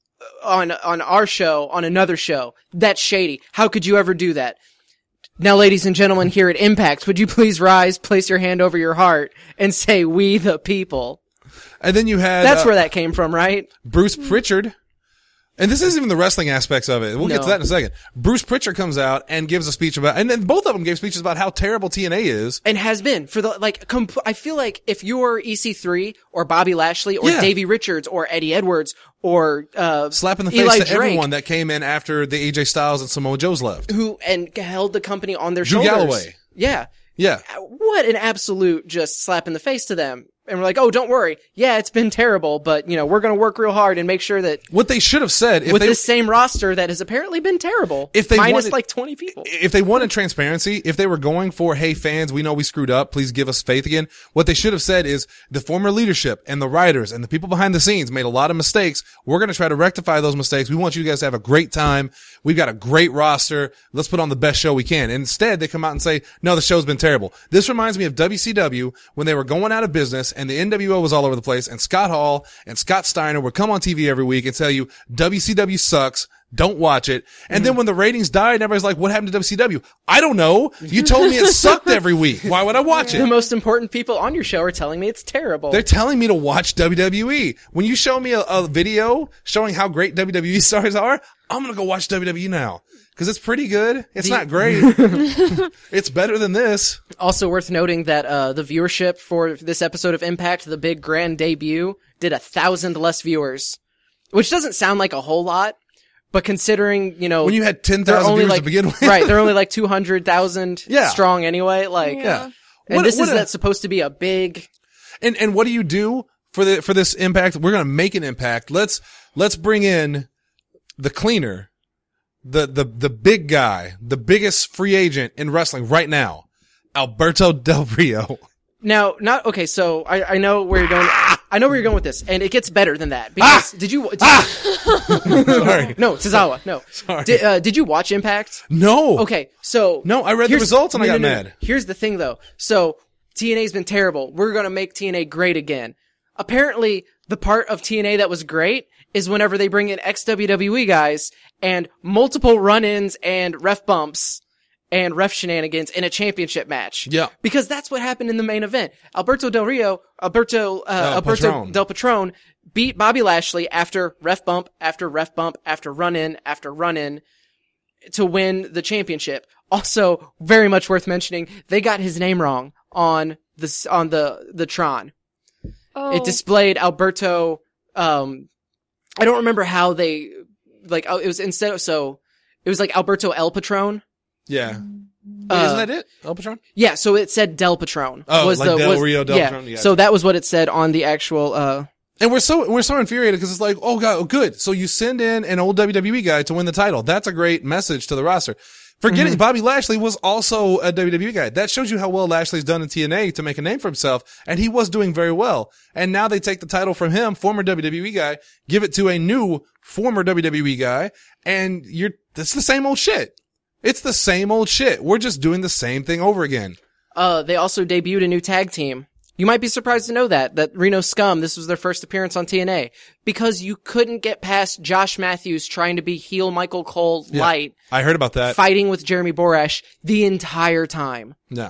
on on our show on another show. That's shady. How could you ever do that? Now, ladies and gentlemen, here at Impact, would you please rise, place your hand over your heart, and say, "We the people"? and then you had That's uh, where that came from, right? Bruce Pritchard, And this isn't even the wrestling aspects of it. We'll No. get to that in a second. Bruce Pritchard comes out and gives a speech about, and then both of them gave speeches about how terrible T N A is. And has been for the, like, compl- I feel like if you're E C three or Bobby Lashley or Yeah. Davey Richards or Eddie Edwards or, uh, Slapping the face Eli to Drake, everyone that came in after the A J Styles and Samoa Joe's left. who, and held the company on their Drew shoulders. Galloway. Yeah. Yeah. What an absolute just slap in the face to them. And we're like, oh, don't worry. Yeah, it's been terrible, but, you know, we're going to work real hard and make sure that What they should have said, if with they, this same roster that has apparently been terrible, If they minus wanted- like twenty people. if they wanted transparency, if they were going for, hey fans, we know we screwed up, please give us faith again, what they should have said is the former leadership and the writers and the people behind the scenes made a lot of mistakes. We're going to try to rectify those mistakes. We want you guys to have a great time. We've got a great roster. Let's put on the best show we can. And instead, they come out and say, no, the show's been terrible. This reminds me of W C W when they were going out of business and the N W O was all over the place, and Scott Hall and Scott Steiner would come on T V every week and tell you W C W sucks. Don't watch it. And then when the ratings died, everybody's like, what happened to W C W? I don't know. You told me it sucked every week. Why would I watch The it? most important people on your show are telling me it's terrible. They're telling me to watch W W E. When you show me a, a video showing how great W W E stars are, I'm going to go watch W W E now. Cause it's pretty good. It's The- not great. It's better than this. Also worth noting that uh the viewership for this episode of Impact, the big grand debut, did a thousand less viewers, which doesn't sound like a whole lot, but considering, you know, When you had ten they're thousand only viewers like to begin with. right, they're only like two hundred thousand Yeah. strong anyway. Like, Yeah. and What- this what is a- that's supposed to be a big. And, and what do you do for the, for this impact? We're going to make an impact. Let's, let's bring in the cleaner, the, the, the big guy, the biggest free agent in wrestling right now, Alberto Del Rio. Now, not okay. So I, I know where you're going. I know where you're going with this, and it gets better than that. Because did you? Did Sorry. No, Tozawa. No. Sorry. Did, uh, did you watch Impact? No. Okay, so No, I read the here's- results and I no, got no, no, mad. no. Here's the thing, though. So T N A's been terrible. We're gonna make T N A great again. Apparently, the part of T N A that was great is whenever they bring in ex-W W E guys and multiple run-ins and ref bumps and ref shenanigans in a championship match. Yeah. Because that's what happened in the main event. Alberto Del Rio, Alberto, uh, Del Alberto Patron. Del Patron beat Bobby Lashley after ref bump, after ref bump, after run-in, after run-in to win the championship. Also, very much worth mentioning, they got his name wrong on the, on the, the Tron. Oh. It displayed Alberto, um, I don't remember how they, like, oh, it was instead of, so, it was like Alberto El Patron. Yeah. Wait, Uh, isn't that it? El Patron? Yeah, so it said Del Patron. Oh, was like the, Del was, Rio Del yeah, Patron? Yeah. so that was what it said on the actual, uh, And we're so, we're so infuriated because it's like, oh god, oh, good. So you send in an old W W E guy to win the title. That's a great message to the roster. Forgetting Mm-hmm. Bobby Lashley was also a W W E guy. That shows you how well Lashley's done in T N A to make a name for himself. And he was doing very well. And now they take the title from him, former W W E guy, give it to a new former W W E guy. And you're, it's the same old shit. It's the same old shit. We're just doing the same thing over again. uh, they also debuted a new tag team. You might be surprised to know that, that Reno Scum, this was their first appearance on T N A. Because you couldn't get past Josh Matthews trying to be heel Michael Cole Yeah. light, I heard about that. fighting with Jeremy Borash the entire time. Yeah.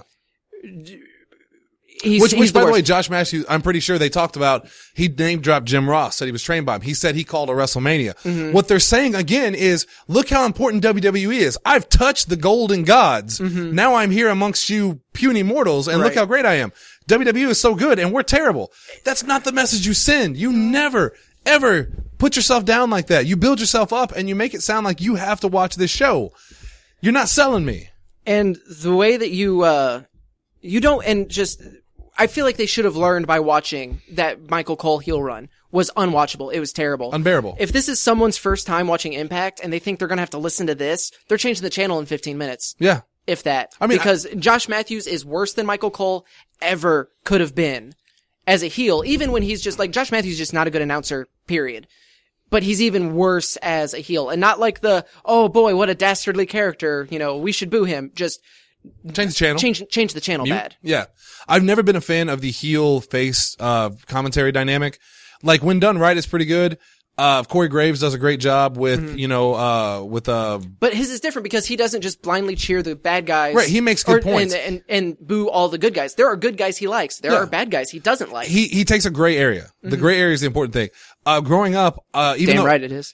He's, Which, he's which by the worst. way, Josh Matthews, I'm pretty sure they talked about, he name dropped Jim Ross, said he was trained by him. He said he called a WrestleMania. Mm-hmm. What they're saying again is, look how important W W E is. I've touched the golden gods. Now I'm here amongst you puny mortals, and look Mm-hmm. Right. how great I am. W W E is so good, and we're terrible. That's not the message you send. You never, ever put yourself down like that. You build yourself up, and you make it sound like you have to watch this show. You're not selling me. And the way that you, uh, you don't, and just, I feel like they should have learned by watching that Michael Cole heel run was unwatchable. It was terrible. Unbearable. If this is someone's first time watching Impact and they think they're gonna have to listen to this, they're changing the channel in fifteen minutes. Yeah. If that. I mean, because Josh Matthews is worse than Michael Cole ever could have been as a heel, even when he's just like, Josh Matthews is just not a good announcer, period. But he's even worse as a heel. And not like the, oh boy, what a dastardly character, you know, we should boo him. Just Change the channel. change, change the channel Mute? bad. Yeah. I've never been a fan of the heel face, uh, commentary dynamic. Like when done right, it's pretty good. Uh, Corey Graves does a great job with, mm-hmm. you know, uh, with, uh, but his is different because he doesn't just blindly cheer the bad guys. Right. He makes good or, points. And, and, and boo all the good guys. There are good guys he likes. There yeah. are bad guys he doesn't like. He, he takes a gray area. Mm-hmm. The gray area is the important thing. Uh, growing up, uh, even Damn though, right it is.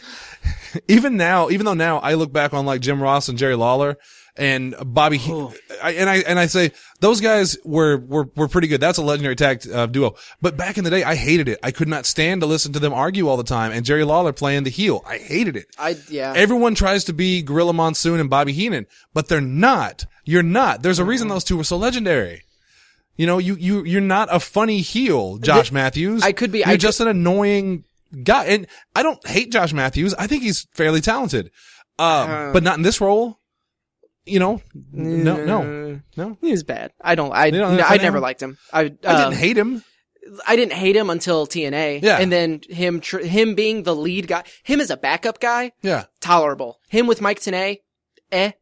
even now, even though now I look back on like Jim Ross and Jerry Lawler, and Bobby, oh. I, and I, and I say, those guys were, were, were pretty good. That's a legendary tag uh, duo. But back in the day, I hated it. I could not stand to listen to them argue all the time. And Jerry Lawler playing the heel. I hated it. I, yeah. Everyone tries to be Gorilla Monsoon and Bobby Heenan, but they're not. You're not. There's a reason those two were so legendary. You know, you, you, you're not a funny heel, Josh the, Matthews. I could be. You're I just could, an annoying guy. And I don't hate Josh Matthews. I think he's fairly talented. Um, uh, but not in this role. You know, no, no, no. He was bad. I don't, I, don't no, I never liked him. I, uh, I didn't hate him. I didn't hate him until T N A. Yeah. And then him, tr- him being the lead guy, him as a backup guy. Yeah. Tolerable. Him with Mike Tenay, eh.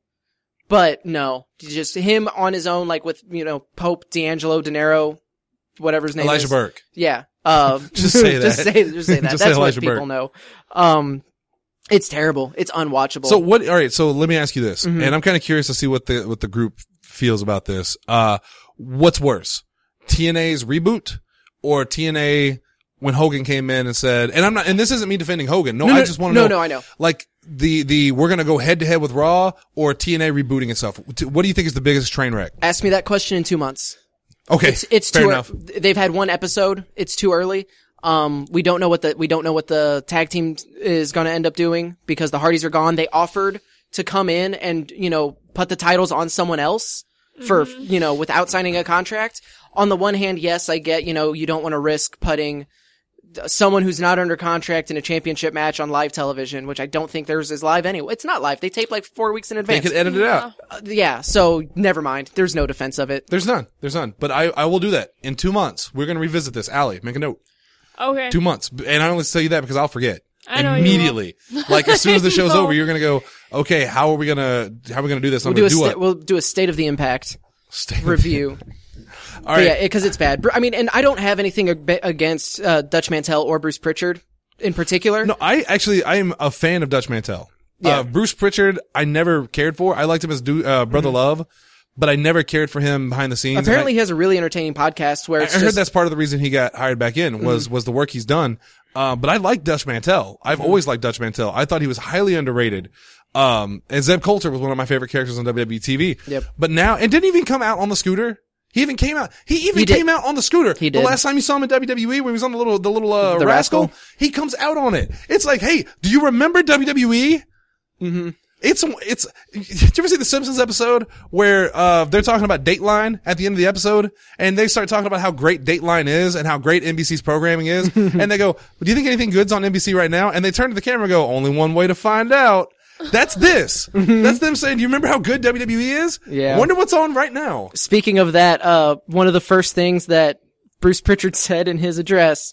But no, just him on his own, like with, you know, Pope, D'Angelo, De Niro, whatever his name Elijah is. Elijah Burke. Yeah. Um, just say that. just say, just say that. just That's say what Elijah people Burke. know. Um, It's terrible. It's unwatchable. So what, all right. So let me ask you this. Mm-hmm. And I'm kind of curious to see what the, what the group feels about this. Uh, what's worse? T N A's reboot or T N A when Hogan came in and said, and I'm not, and this isn't me defending Hogan. No, no, no I just want to no, know. No, no, I know. Like the, the, we're going to go head to head with Raw or T N A rebooting itself. What do you think is the biggest train wreck? Ask me that question in two months. Okay. It's, it's fair too, enough. They've had one episode. It's too early. Um, we don't know what the, we don't know what the tag team is going to end up doing because the Hardys are gone. They offered to come in and, you know, put the titles on someone else for, mm-hmm. you know, without signing a contract. On the one hand, yes, I get, you know, you don't want to risk putting someone who's not under contract in a championship match on live television, which I don't think theirs is live anyway. It's not live. They tape like four weeks in advance. They could edit it out. Uh, yeah. So never mind. There's no defense of it. There's none. There's none. But I, I will do that in two months. We're going to revisit this. Allie, make a note. Okay. Two months. And I only tell you that because I'll forget. I know immediately. Like as soon as the show's over, you're going to go, okay, how are we going to, how are we going to do this? I'm we'll going to do sta- it. We'll do a state of the impact state review. All right. Yeah, because it's bad. I mean, and I don't have anything against uh, Dutch Mantell or Bruce Pritchard in particular. No, I actually, I am a fan of Dutch Mantell. Yeah. Uh, Bruce Pritchard, I never cared for. I liked him as du- uh, Brother mm-hmm. Love, but I never cared for him behind the scenes. Apparently I, he has a really entertaining podcast where it's I, I just, heard that's part of the reason he got hired back in was, mm-hmm. was the work he's done. Uh, but I like Dutch Mantell. I've mm-hmm. always liked Dutch Mantell. I thought he was highly underrated. Um, and Zeb Coulter was one of my favorite characters on W W E T V. Yep. But now, and didn't even come out on the scooter. He even came out, he even he came out on the scooter. He did. The last time you saw him in W W E when he was on the little, the little, uh, the rascal, rascal, he comes out on it. It's like, hey, do you remember W W E? Mm-hmm. It's, it's, did you ever see the Simpsons episode where, uh, they're talking about Dateline at the end of the episode and they start talking about how great Dateline is and how great N B C's programming is. And they go, do you think anything good's on N B C right now? And they turn to the camera and go, only one way to find out. That's this. That's them saying, do you remember how good W W E is? Yeah. Wonder what's on right now. Speaking of that, uh, one of the first things that Bruce Pritchard said in his address,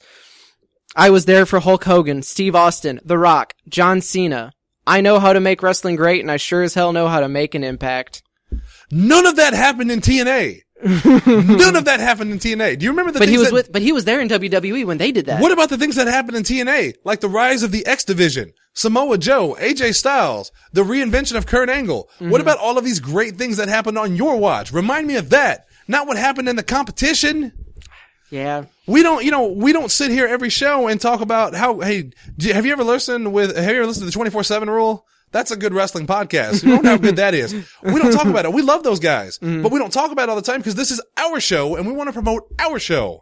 I was there for Hulk Hogan, Steve Austin, The Rock, John Cena. I know how to make wrestling great, and I sure as hell know how to make an impact. None of that happened in T N A. None of that happened in T N A. Do you remember the but things he was that, with, but he was there in W W E when they did that. What about the things that happened in T N A? Like the rise of the X Division, Samoa Joe, A J Styles, the reinvention of Kurt Angle. Mm-hmm. What about all of these great things that happened on your watch? Remind me of that. Not what happened in the competition. Yeah. We don't, you know, we don't sit here every show and talk about how, hey, do, have you ever listened with, have you ever listened to the twenty-four seven rule? That's a good wrestling podcast. You know how good that is. We don't talk about it. We love those guys, mm. but we don't talk about it all the time because this is our show and we want to promote our show.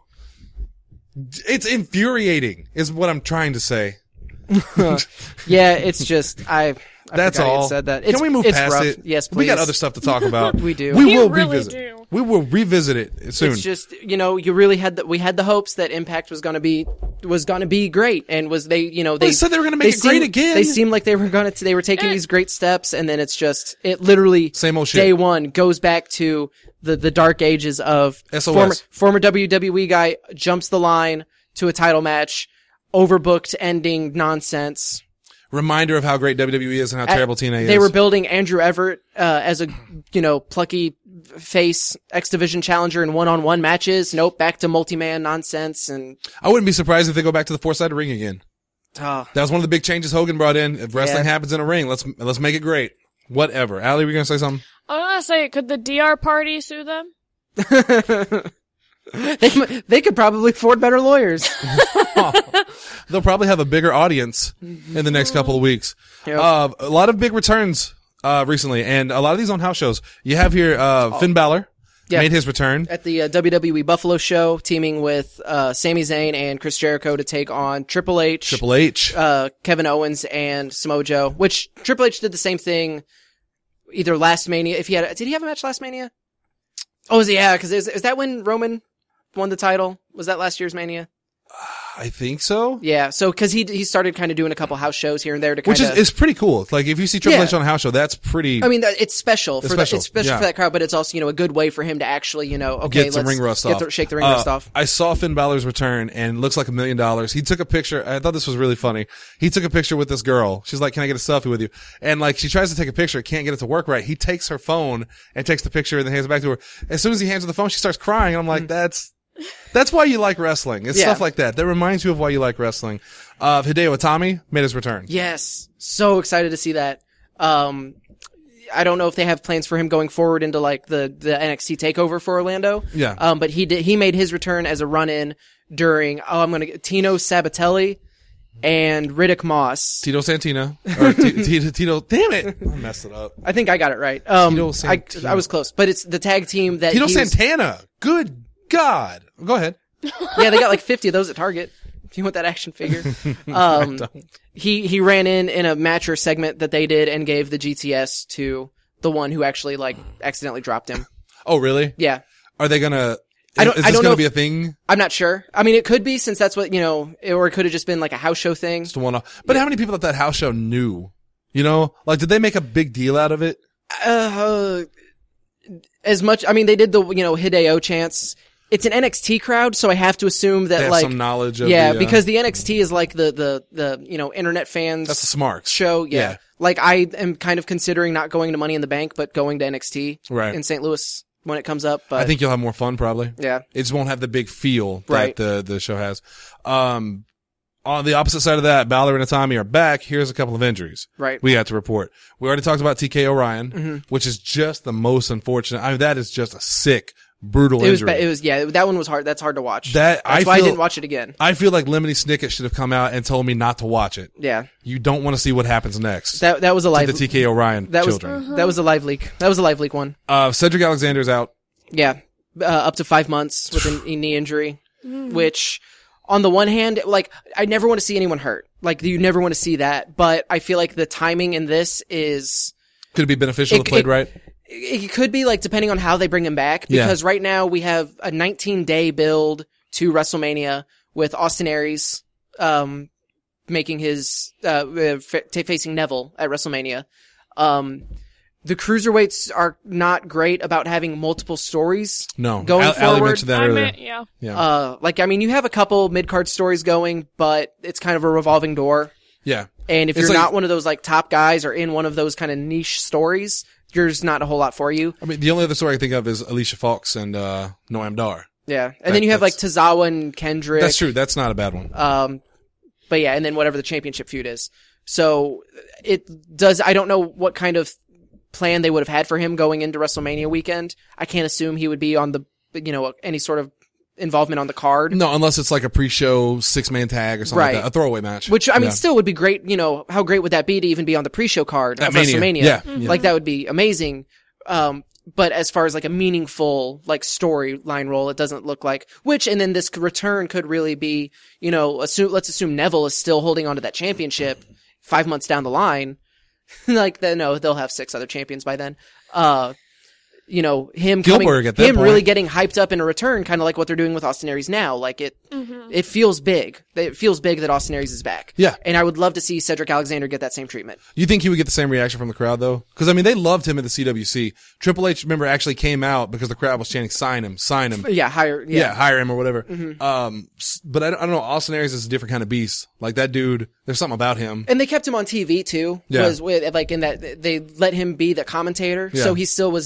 It's infuriating is what I'm trying to say. Yeah, it's just, I, I That's all. all. Said that. Can it's, we move it's past rough. it? Yes, please. We got other stuff to talk about. We do. We We will really revisit. do. We will revisit it soon. It's just, you know, you really had the, we had the hopes that Impact was going to be, was going to be great. And was they, you know, they, they said they were going to make it great seemed, again. They seemed like they were going to, they were taking these great steps. And then it's just, it literally, same old shit. Day one goes back to the, the dark ages of S O S. former, former W W E guy jumps the line to a title match, overbooked ending nonsense. Reminder of how great W W E is and how terrible T N A is. They were building Andrew Everett uh, as a, you know, plucky face X Division challenger in one-on-one matches. Nope, back to multi-man nonsense. And I wouldn't be surprised if they go back to the four-sided ring again. Oh. That was one of the big changes Hogan brought in. If wrestling Yeah. happens in a ring, let's let's make it great. Whatever. Allie, were you going to say something? I was gonna say, could the D R party sue them? they, they could probably afford better lawyers. They'll probably have a bigger audience in the next couple of weeks. Yep. Uh, a lot of big returns uh, recently, and a lot of these on house shows. You have here uh, Finn Balor Yeah. made his return. At the uh, W W E Buffalo show, teaming with uh, Sami Zayn and Chris Jericho to take on Triple H, Triple H. uh, Kevin Owens, and Samoa Joe. Which Triple H did the same thing, either last Mania. If he had, did he have a match last Mania? Oh, is he? Yeah, because is, is that when Roman won the title? Was that last year's Mania? I think so. Yeah, so because he he started kind of doing a couple house shows here and there to kind Which of. is, is pretty cool. Like, if you see Triple Yeah. H on a house show, that's pretty... I mean, that- it's special for It's the, special, it's special yeah. for that crowd, but it's also, you know, a good way for him to actually, you know, okay, get some let's ring rust get off. the, shake the ring Uh, rust off. I saw Finn Balor's return and it looks like a million dollars. He took a picture. I thought this was really funny. He took a picture with this girl. She's like, "Can I get a selfie with you?" And like, she tries to take a picture, can't get it to work right. He takes her phone and takes the picture and then hands it back to her. As soon as he hands her the phone, she starts crying. And I'm like, that's, that's why you like wrestling. It's Yeah. stuff like that. That reminds you of why you like wrestling. Uh, Hideo Itami made his return. Yes. So excited to see that. Um, I don't know if they have plans for him going forward into like the, the N X T takeover for Orlando. Yeah. Um, but he did, he made his return as a run-in during, oh, I'm gonna get Tino Sabatelli and Riddick Moss. Tito Santino. Or T- Tito, Tito, damn it. I messed it up. I think I got it right. Um, Tito I, Santino. I was close, but it's the tag team that Tito he was- Santana. Good God. Go ahead. yeah, they got like fifty of those at Target. If you want that action figure. Um, he, he ran in in a match or segment that they did and gave the G T S to the one who actually like accidentally dropped him. Oh, really? Yeah. Are they gonna? I don't- Is I this don't gonna know be if- a thing? I'm not sure. I mean, it could be since that's what, you know, it- or it could have just been like a house show thing. Just a one-off. But how many people at that house show knew? You know, like, did they make a big deal out of it? Uh, as much, I mean, they did the, you know, Hideo chants. It's an N X T crowd, so I have to assume They that have like, some knowledge of yeah, the, uh, because the N X T is like the, the, the, you know, internet fans that's the smarts. show. Yeah. Yeah. Like I am kind of considering not going to Money in the Bank, but going to N X T Right. in Saint Louis when it comes up. But I think you'll have more fun probably. yeah. It just won't have the big feel that Right. the the show has. Um, on the opposite side of that, Balor and Itami are back. Here's a couple of injuries. Right. We got to report. We already talked about T K O'Ryan, Mm-hmm. which is just the most unfortunate. I mean, that is just a sick, brutal It was, injury. ba- it was, yeah, that one was hard. That's hard to watch. That- That's I why feel- I didn't watch it again. I feel like Lemony Snicket should have come out and told me not to watch it. Yeah. You don't want to see what happens next. That, that was a to live, the T K O'Ryan that was, children. that was a live leak. That was a live leak one. Uh, Cedric Alexander's out. Yeah. Uh, up to five months with a knee injury, which on the one hand, like, I never want to see anyone hurt. Like, you never want to see that, but I feel like the timing in this is, Could it be beneficial It- if played it- right? it it could be like depending on how they bring him back, Yeah. because right now we have a nineteen day build to WrestleMania with Austin Aries, um, making his, uh, uh, fa- facing Neville at WrestleMania. Um, the cruiserweights are not great about having multiple stories. No. Going Al- Allie forward, mentioned that I earlier. meant, yeah. yeah. Uh, like, I mean, you have a couple mid-card stories going, but it's kind of a revolving door. yeah. And if It's you're like- not one of those, like, top guys or in one of those kind of niche stories, there's not a whole lot for you. I mean, the only other story I can think of is Alicia Fox and, uh, Noam Dar. Yeah. And That- then you have, like, that's- Tozawa and Kendrick. That's true. That's not a bad one. Um, but yeah, and then whatever the championship feud is. So, it does, I don't know what kind of plan they would have had for him going into WrestleMania weekend. I can't assume he would be on the, you know, any sort of involvement on the card. No, unless it's like a pre-show six-man tag or something Right. like that. A throwaway match. Which, I mean, Yeah. still would be great, you know, how great would that be to even be on the pre-show card At of Mania. WrestleMania? Yeah, yeah. Like, that would be amazing. Um, but as far as like a meaningful, like, storyline role, it doesn't look like, which, and then this return could really be, you know, assume, let's assume Neville is still holding onto that championship five months down the line. Like, then, no, they'll have six other champions by then. Uh, you know, him coming, Gilbert at that him point. really getting hyped up in a return, kind of like what they're doing with Austin Aries now. Like, it, it feels big. It feels big that Austin Aries is back. Yeah. And I would love to see Cedric Alexander get that same treatment. You think he would get the same reaction from the crowd though? Cause I mean, they loved him at the C W C. Triple H, remember, actually came out because the crowd was chanting, sign him, sign him. Yeah, higher, Yeah, yeah. hire him or whatever. Mm-hmm. Um, s- but I don't, I don't know. Austin Aries is a different kind of beast. Like that dude, there's something about him. And they kept him on T V too. Yeah. Was with, like, in that they let him be the commentator. Yeah. So he still was able to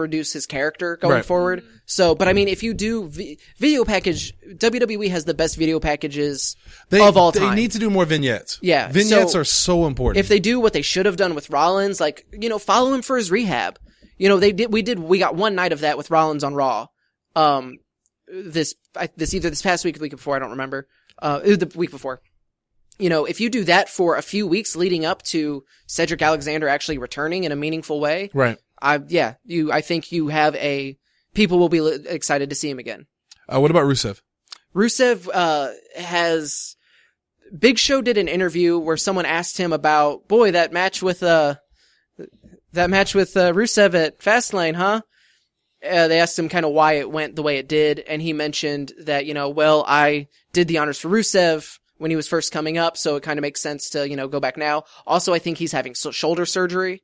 reduce his character going Right. forward. So, but I mean, if you do v- video package, W W E has the best video packages They, of all time. They need to do more vignettes. Yeah, Vignettes so are so important. if they do what they should have done with Rollins, like, you know, follow him for his rehab. You know, they did, we did, we got one night of that with Rollins on Raw. Um, this, I, this either this past week or the week before, I don't remember. Uh, the week before. You know, if you do that for a few weeks leading up to Cedric Alexander actually returning in a meaningful way, Right. I, yeah, you, I think you have a, people will be li- excited to see him again. Uh, what about Rusev? Rusev, uh, has, Big Show did an interview where someone asked him about, boy, that match with, uh, that match with, uh, Rusev at Fastlane, huh? Uh, they asked him kind of why it went the way it did, and he mentioned that, you know, well, I did the honors for Rusev when he was first coming up, so it kind of makes sense to, you know, go back now. Also, I think he's having so- shoulder surgery.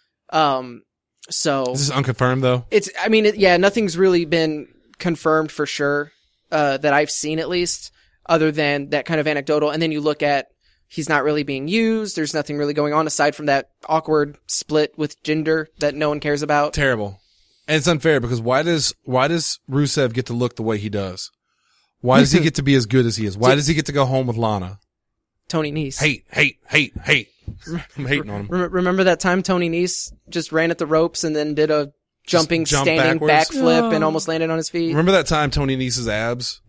Um, so. This is unconfirmed though. It's, I mean, it, yeah, nothing's really been confirmed for sure, uh, that I've seen at least, other than that kind of anecdotal. And then you look at, he's not really being used. There's nothing really going on aside from that awkward split with Jinder that no one cares about. Terrible. And it's unfair because why does, why does Rusev get to look the way he does? Why does he get to be as good as he is? Why does he get to go home with Lana? Tony Nese. Hate, hate, hate, hate. I'm hating on him. Rem- remember that time Tony Nese just ran at the ropes and then did a jumping, jump standing backwards? backflip Oh. and almost landed on his feet? Remember that time Tony Nese's abs?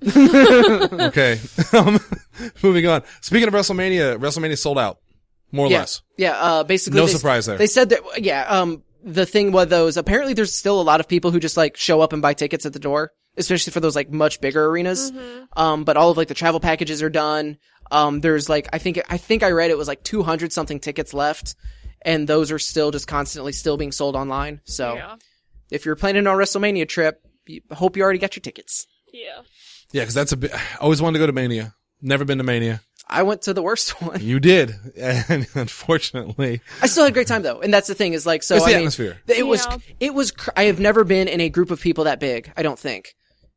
Okay. Um, moving on. Speaking of WrestleMania, WrestleMania sold out. More or yeah. less. Yeah, uh, basically. No they, surprise there. They said that, yeah, um, the thing with those, apparently there's still a lot of people who just like show up and buy tickets at the door, especially for those like much bigger arenas. Mm-hmm. Um, but all of like the travel packages are done. Um, there's like, I think, I think I read it was like two hundred something tickets left, and those are still just constantly still being sold online. So Yeah. if you're planning on a WrestleMania trip, you, hope you already got your tickets. Yeah. Yeah, cause that's a bit, I always wanted to go to Mania. Never been to Mania. I went to the worst one. You did. And unfortunately, I still had a great time though, and that's the thing is like, so It's I the mean, atmosphere. It was, Yeah. it was. Cr- I have never been in a group of people that big. I don't think.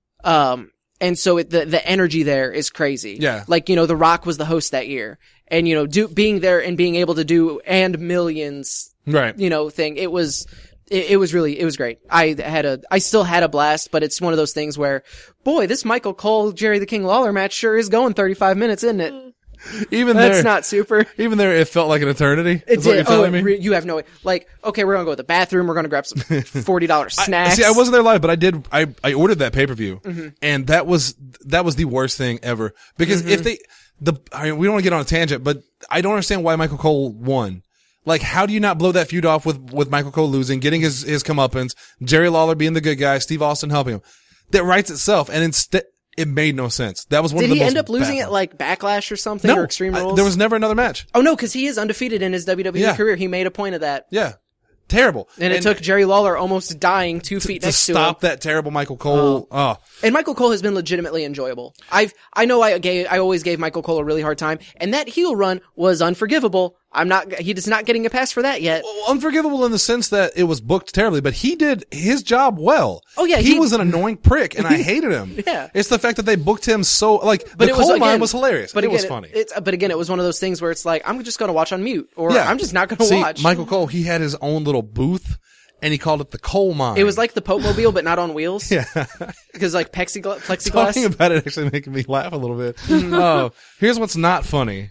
Um, and so it, the the energy there is crazy. Yeah. Like, you know, The Rock was the host that year, and you know, do being there and being able to do and millions, right. you know, thing. It was. It, it was really, it was great. I had a, I still had a blast, but it's one of those things where, boy, this Michael Cole, Jerry the King Lawler match sure is going thirty-five minutes, isn't it? Even That's there, not super. even there, it felt like an eternity. It Is what did. you're Oh, telling it me? re- you have no, like, okay, we're gonna go to the bathroom, we're gonna grab some forty dollars I- snacks. see, I wasn't there live, but I did. I, I ordered that pay per view, Mm-hmm. and that was that was the worst thing ever. Because Mm-hmm. if they the I mean, we don't want to get on a tangent, but I don't understand why Michael Cole won. Like, how do you not blow that feud off with with Michael Cole losing, getting his his comeuppance, Jerry Lawler being the good guy, Steve Austin helping him? That writes itself, and instead it made no sense. That was one Did of the he most end up losing baffling- it like Backlash or something no or Extreme I- Rules? there was never another match. oh no, because he is undefeated in his W W E Yeah. career. He made a point of that, Yeah, terrible. and it took Jerry Lawler almost dying two feet to next stop to him. that terrible Michael Cole. Oh. And Michael Cole has been legitimately enjoyable. I've, I know I gave, I always gave Michael Cole a really hard time, and that heel run was unforgivable. I'm not, he is not getting a pass for that yet. Well, unforgivable in the sense that it was booked terribly, but he did his job well. Oh, yeah, he, he- was an annoying prick, and I hated him. Yeah. It's the fact that they booked him so like But the it was, coal mine again- was hilarious. But it again, was funny. It's, but again, it was one of those things where it's like, I'm just gonna watch on mute, or yeah, I'm just not gonna See, watch. Michael Cole, he had his own little booth, and he called it the coal mine. It was like the Pope Mobile, but not on wheels. yeah. Because like plexigla- plexiglass. Talking about it actually making me laugh a little bit. Oh, here's what's not funny.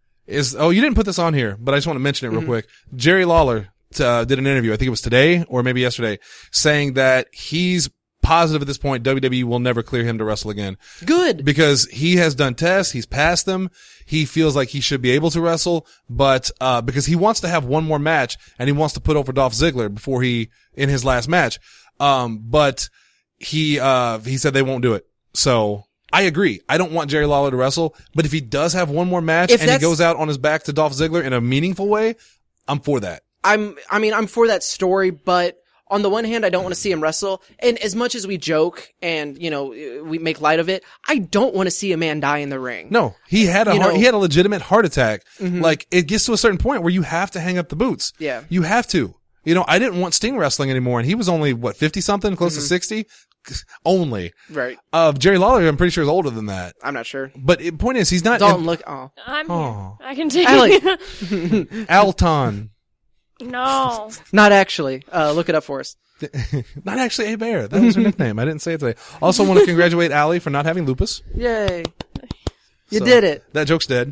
Is oh you didn't put this on here, but I just want to mention it real quick. Jerry Lawler uh, did an interview, I think it was today or maybe yesterday, saying that he's positive at this point W W E will never clear him to wrestle again Good. because he has done tests, he's passed them, he feels like he should be able to wrestle, but uh because he wants to have one more match and he wants to put over Dolph Ziggler before he in his last match, um but he uh he said they won't do it. So I agree. I don't want Jerry Lawler to wrestle, but if he does have one more match If and he that's- goes out on his back to Dolph Ziggler in a meaningful way, I'm for that. I'm, I mean, I'm for that story, but on the one hand, I don't want to see him wrestle. And as much as we joke and, you know, we make light of it, I don't want to see a man die in the ring. No, he had a You heart, know- he had a legitimate heart attack. Like it gets to a certain point where you have to hang up the boots. Yeah. You have to. You know, I didn't want Sting wrestling anymore, and he was only what fifty something, close to sixty, only. Right. Uh, Jerry Lawler, I'm pretty sure is older than that. I'm not sure. But the point is, he's not Dalton, look, oh. I'm Oh. here. I can take Alec. it. Alton. No. Not actually. Uh, look it up for us. Not actually A Bear. That was her nickname. I didn't say it today. Also want to congratulate Allie for not having lupus. Yay. You So, did it. That joke's dead.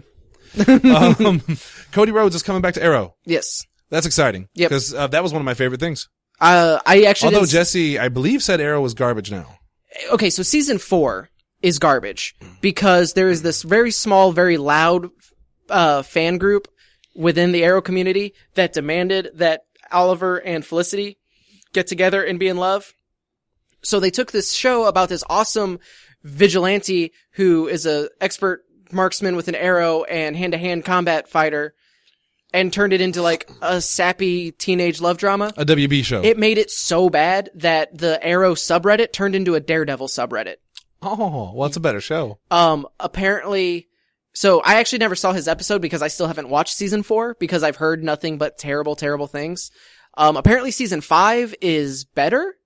um, Cody Rhodes is coming back to Arrow. Yes. That's exciting. Yep. Because uh, that was one of my favorite things. Uh, I actually Although didn't s- Jesse, I believe, said Arrow was garbage now. okay, so season four is garbage because there is this very small, very loud, uh, fan group within the Arrow community that demanded that Oliver and Felicity get together and be in love. So they took this show about this awesome vigilante who is a expert marksman with an arrow and hand-to-hand combat fighter and turned it into like a sappy teenage love drama. A W B show. It made it so bad that the Arrow subreddit turned into a Daredevil subreddit. oh, well, it's a better show. Um, apparently, so I actually never saw his episode because I still haven't watched season four because I've heard nothing but terrible, terrible things. Um, apparently season five is better,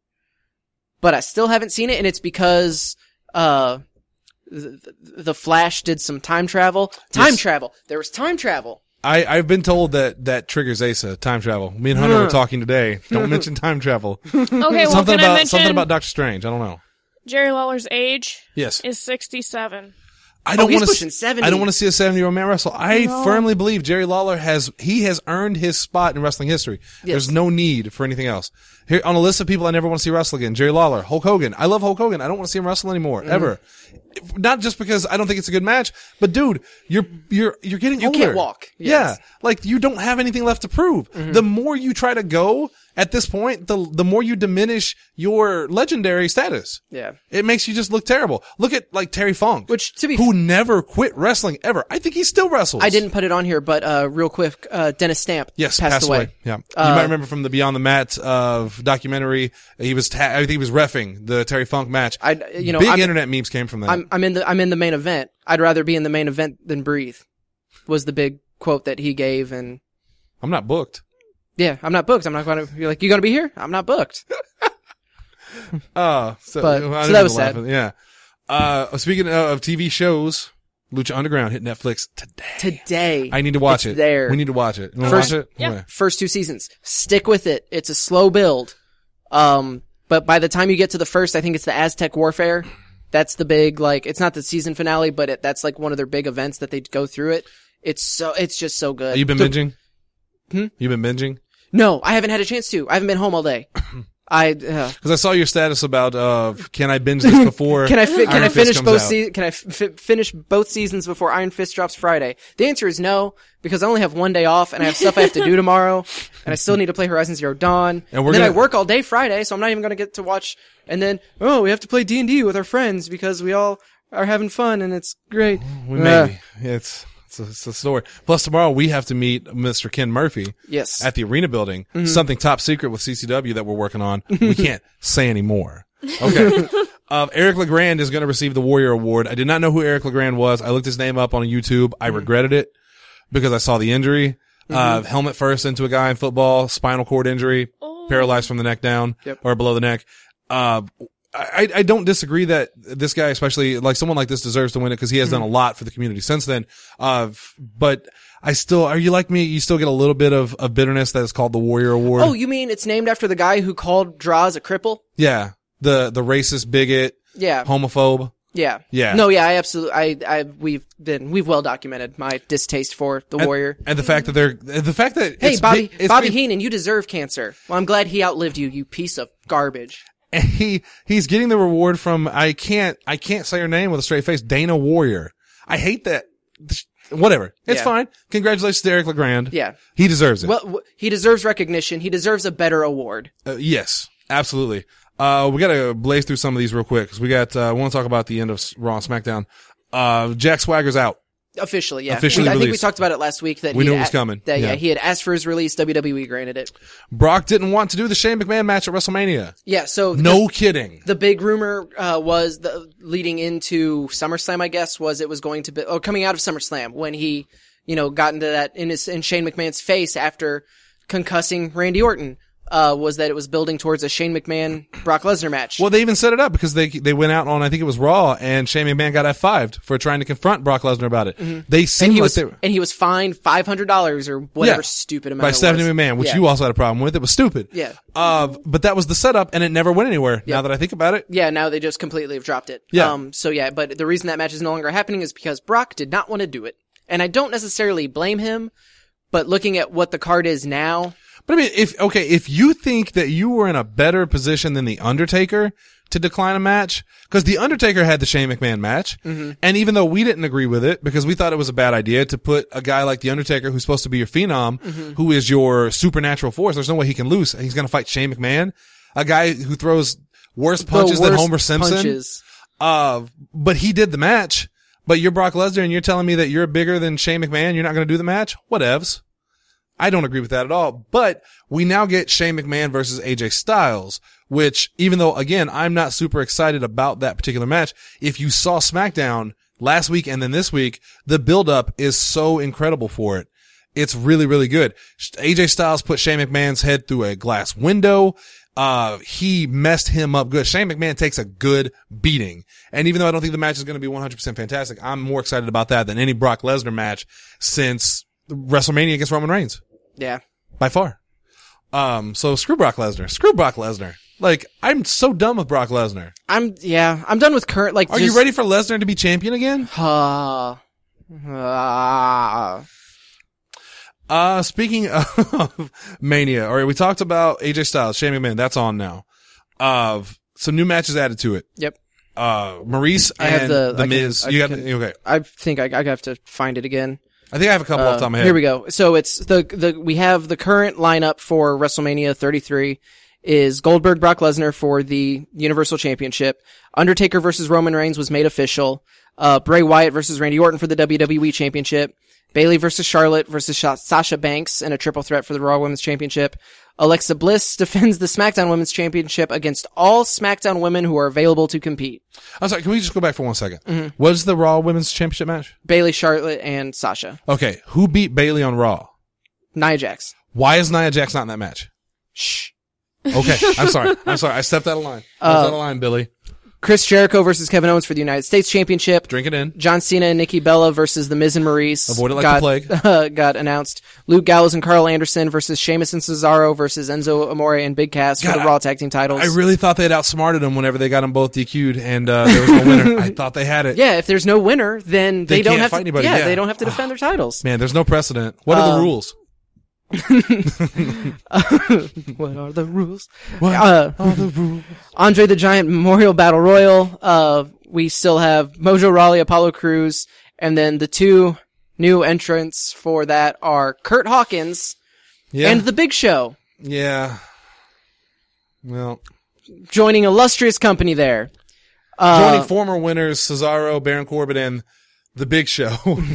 but I still haven't seen it, and it's because, uh, the, the Flash did some time travel. Time Yes. travel. There was time travel. I, I've been told that that triggers Asa, time travel. Me and Hunter were talking today. Don't mention time travel. Okay, well, something can I about mention something about Doctor Strange. I don't know. Jerry Lawler's age Yes. is sixty-seven. I don't Oh, he's want to. pushing seventy. I don't want to see a seventy-year-old man wrestle. I No. firmly believe Jerry Lawler has he has earned his spot in wrestling history. There's no need for anything else. Here on a list of people I never want to see wrestle again: Jerry Lawler, Hulk Hogan. I love Hulk Hogan. I don't want to see him wrestle anymore Mm-hmm. ever. Not just because I don't think it's a good match, but dude, you're you're you're getting You older. can't walk. Yeah, Yes. like you don't have anything left to prove. Mm-hmm. The more you try to go at this point, the the more you diminish your legendary status. Yeah. It makes you just look terrible. Look at like Terry Funk, Which, to be who never quit wrestling ever. I think he still wrestles. I didn't put it on here, but, uh, real quick, uh, Dennis Stamp Yes, passed, away. Yeah, you Uh, might remember from the Beyond the Mat of documentary. He was, ta- I think he was reffing the Terry Funk match. I, you know, Big I'm, internet memes came from that. I'm, I'm in the, I'm in the main event. I'd rather be in the main event than breathe was the big quote that he gave. And I'm not booked. yeah, I'm not booked. I'm not going to, you're like, you going to be here? I'm not booked. Oh, so, But- I so didn't that was laugh sad. at- Yeah. Uh, speaking of T V shows, Lucha Underground hit Netflix today. Today. I need to watch it's it. there. We need to watch it. You want to First- watch it? yeah. Okay. First two seasons. Stick with it. It's a slow build. Um, but by the time you get to the first, I think it's the Aztec Warfare. That's the big, like, it's not the season finale, but it, that's like one of their big events that they go through it. It's so, it's just so good. You've been The- binging? Hmm? You've been binging? No, I haven't had a chance to. I haven't been home all day. I, uh, Because I saw your status about, uh, can I binge this before Can I fi- can Iron I Fist finish comes both out? se- Can I f- f- finish both seasons before Iron Fist drops Friday? The answer is no, because I only have one day off and I have stuff I have to do tomorrow, and I still need to play Horizon Zero Dawn. And we're then gonna- I work all day Friday, so I'm not even going to get to watch. And then oh, we have to play D and D with our friends because we all are having fun and it's great. We Uh, maybe. It's, it's a, it's a story. Plus tomorrow we have to meet Mister Ken Murphy yes. at the Arena Building. Something top secret with C C W that we're working on. We can't say any more. Okay. uh, Eric LeGrand is going to receive the Warrior Award. I did not know who Eric LeGrand was. I looked his name up on YouTube. I regretted it because I saw the injury. Uh, helmet first into a guy in football, spinal cord injury, paralyzed from the neck down Yep. or below the neck. Uh, I, I don't disagree that this guy, especially like someone like this, deserves to win it because he has done a lot for the community since then. Uh, but I still, are you like me? You still get a little bit of, of bitterness that is called the Warrior Award. Oh, you mean it's named after the guy who called Draws a cripple? Yeah. The, the racist bigot, Yeah. homophobe. Yeah. Yeah. No, yeah, I absolutely, I, I, we've been, we've well documented my distaste for the Warrior. And the fact that they're, the fact that Hey, it's Bobby, big- it's Bobby big- Heenan, you deserve cancer. Well, I'm glad he outlived you, you piece of garbage. and he, he's getting the reward from, I can't, I can't say her name with a straight face, Dana Warrior. I hate that. Whatever. It's Yeah. fine. Congratulations to Eric LeGrand. Yeah. He deserves it. Well, w- he deserves recognition. He deserves a better award. Uh, yes, absolutely. Uh, we gotta blaze through some of these real quick because we got, uh, I want to talk about the end of Raw and SmackDown. Uh, Jack Swagger's out. Officially, yeah. Officially We- I think we released. talked about it last week that We he knew it had was a- coming. That, yeah. Yeah. he had asked for his release. W W E granted it. Brock didn't want to do the Shane McMahon match at WrestleMania. Yeah. So No kidding. The big rumor uh, was the leading into SummerSlam, I guess, was it was going to be or coming out of SummerSlam when he, you know, got into that in his in Shane McMahon's face after concussing Randy Orton. uh, was that it was building towards a Shane McMahon Brock Lesnar match. Well, they even set it up because they they went out on, I think it was Raw, and Shane McMahon got F fived for trying to confront Brock Lesnar about it. Mm-hmm. They seemed and he like was they were, and he was fined five hundred dollars or whatever Yeah. stupid amount by it Stephanie was. McMahon, which Yeah. you also had a problem with. It was stupid. Yeah. Uh, but that was the setup, and it never went anywhere. Now that I think about it, Yeah, now they just completely have dropped it. Yeah. Um, so yeah, but the reason that match is no longer happening is because Brock did not want to do it. And I don't necessarily blame him, but looking at what the card is now, But I mean, if, okay, if you think that you were in a better position than The Undertaker to decline a match, because The Undertaker had the Shane McMahon match, Mm-hmm. and even though we didn't agree with it, because we thought it was a bad idea to put a guy like The Undertaker, who's supposed to be your phenom, Mm-hmm. who is your supernatural force, there's no way he can lose. He's gonna fight Shane McMahon, a guy who throws worse punches the than worst Homer Simpson. punches. Uh, but he did the match, but you're Brock Lesnar and you're telling me that you're bigger than Shane McMahon, you're not gonna do the match? Whatevs. I don't agree with that at all. But we now get Shane McMahon versus A J Styles, which even though, again, I'm not super excited about that particular match, if you saw SmackDown last week and then this week, the build-up is so incredible for it. It's really, really good. A J Styles put Shane McMahon's head through a glass window. Uh, he messed him up good. Shane McMahon takes a good beating. And even though I don't think the match is going to be one hundred percent fantastic, I'm more excited about that than any Brock Lesnar match since WrestleMania against Roman Reigns. Yeah. By far. Um, so screw Brock Lesnar. Screw Brock Lesnar. Like, I'm so done with Brock Lesnar. I'm, yeah, I'm done with current, like, Are just, you ready for Lesnar to be champion again? Uh, uh, Uh, speaking of Mania, all right, we talked about A J Styles, Shane McMahon, that's on now. Uh, some new matches added to it. yep. Uh, Maurice I have and the- The I can- Miz. I you got, can- okay. I think I, I have to find it again. I think I have a couple off the top of my head. Here we go. So it's the, the, we have the current lineup for WrestleMania thirty-three is Goldberg, Brock Lesnar for the Universal Championship. Undertaker versus Roman Reigns was made official. Uh, Bray Wyatt versus Randy Orton for the W W E Championship. Bayley versus Charlotte versus Sha- Sasha Banks in a triple threat for the Raw Women's Championship. Alexa Bliss defends the SmackDown Women's Championship against all SmackDown women who are available to compete. I'm sorry, can we just go back for one second? Mm-hmm. What's the Raw Women's Championship match? Bayley, Charlotte, and Sasha. Okay, who beat Bayley on Raw? Nia Jax. Why is Nia Jax not in that match? Shh. Okay, I'm sorry. I'm sorry. I stepped out of line. I was Uh, out of line, Billy. Chris Jericho versus Kevin Owens for the United States Championship. Drink it in. John Cena and Nikki Bella versus The Miz and Maurice. Avoid it like got, the plague. Uh, got announced. Luke Gallows and Carl Anderson versus Sheamus and Cesaro versus Enzo Amore and Big Cass God, for the Raw Tag Team titles. I really thought they had outsmarted them whenever they got them both D Q'd and uh, there was no winner. I thought they had it. yeah, if there's no winner, then they, They don't can't have fight to. anybody, Yeah, yeah. they don't have to defend their titles. Man, there's no precedent. What are Uh, the rules? What are the rules? What Uh, are the rules? Andre the Giant Memorial Battle Royal. Uh, we still have Mojo Rawley, Apollo Crews, and then the two new entrants for that are Kurt Hawkins Yeah. and The Big Show, yeah. Well, joining illustrious company there. Uh, joining former winners Cesaro, Baron Corbin, and The Big Show.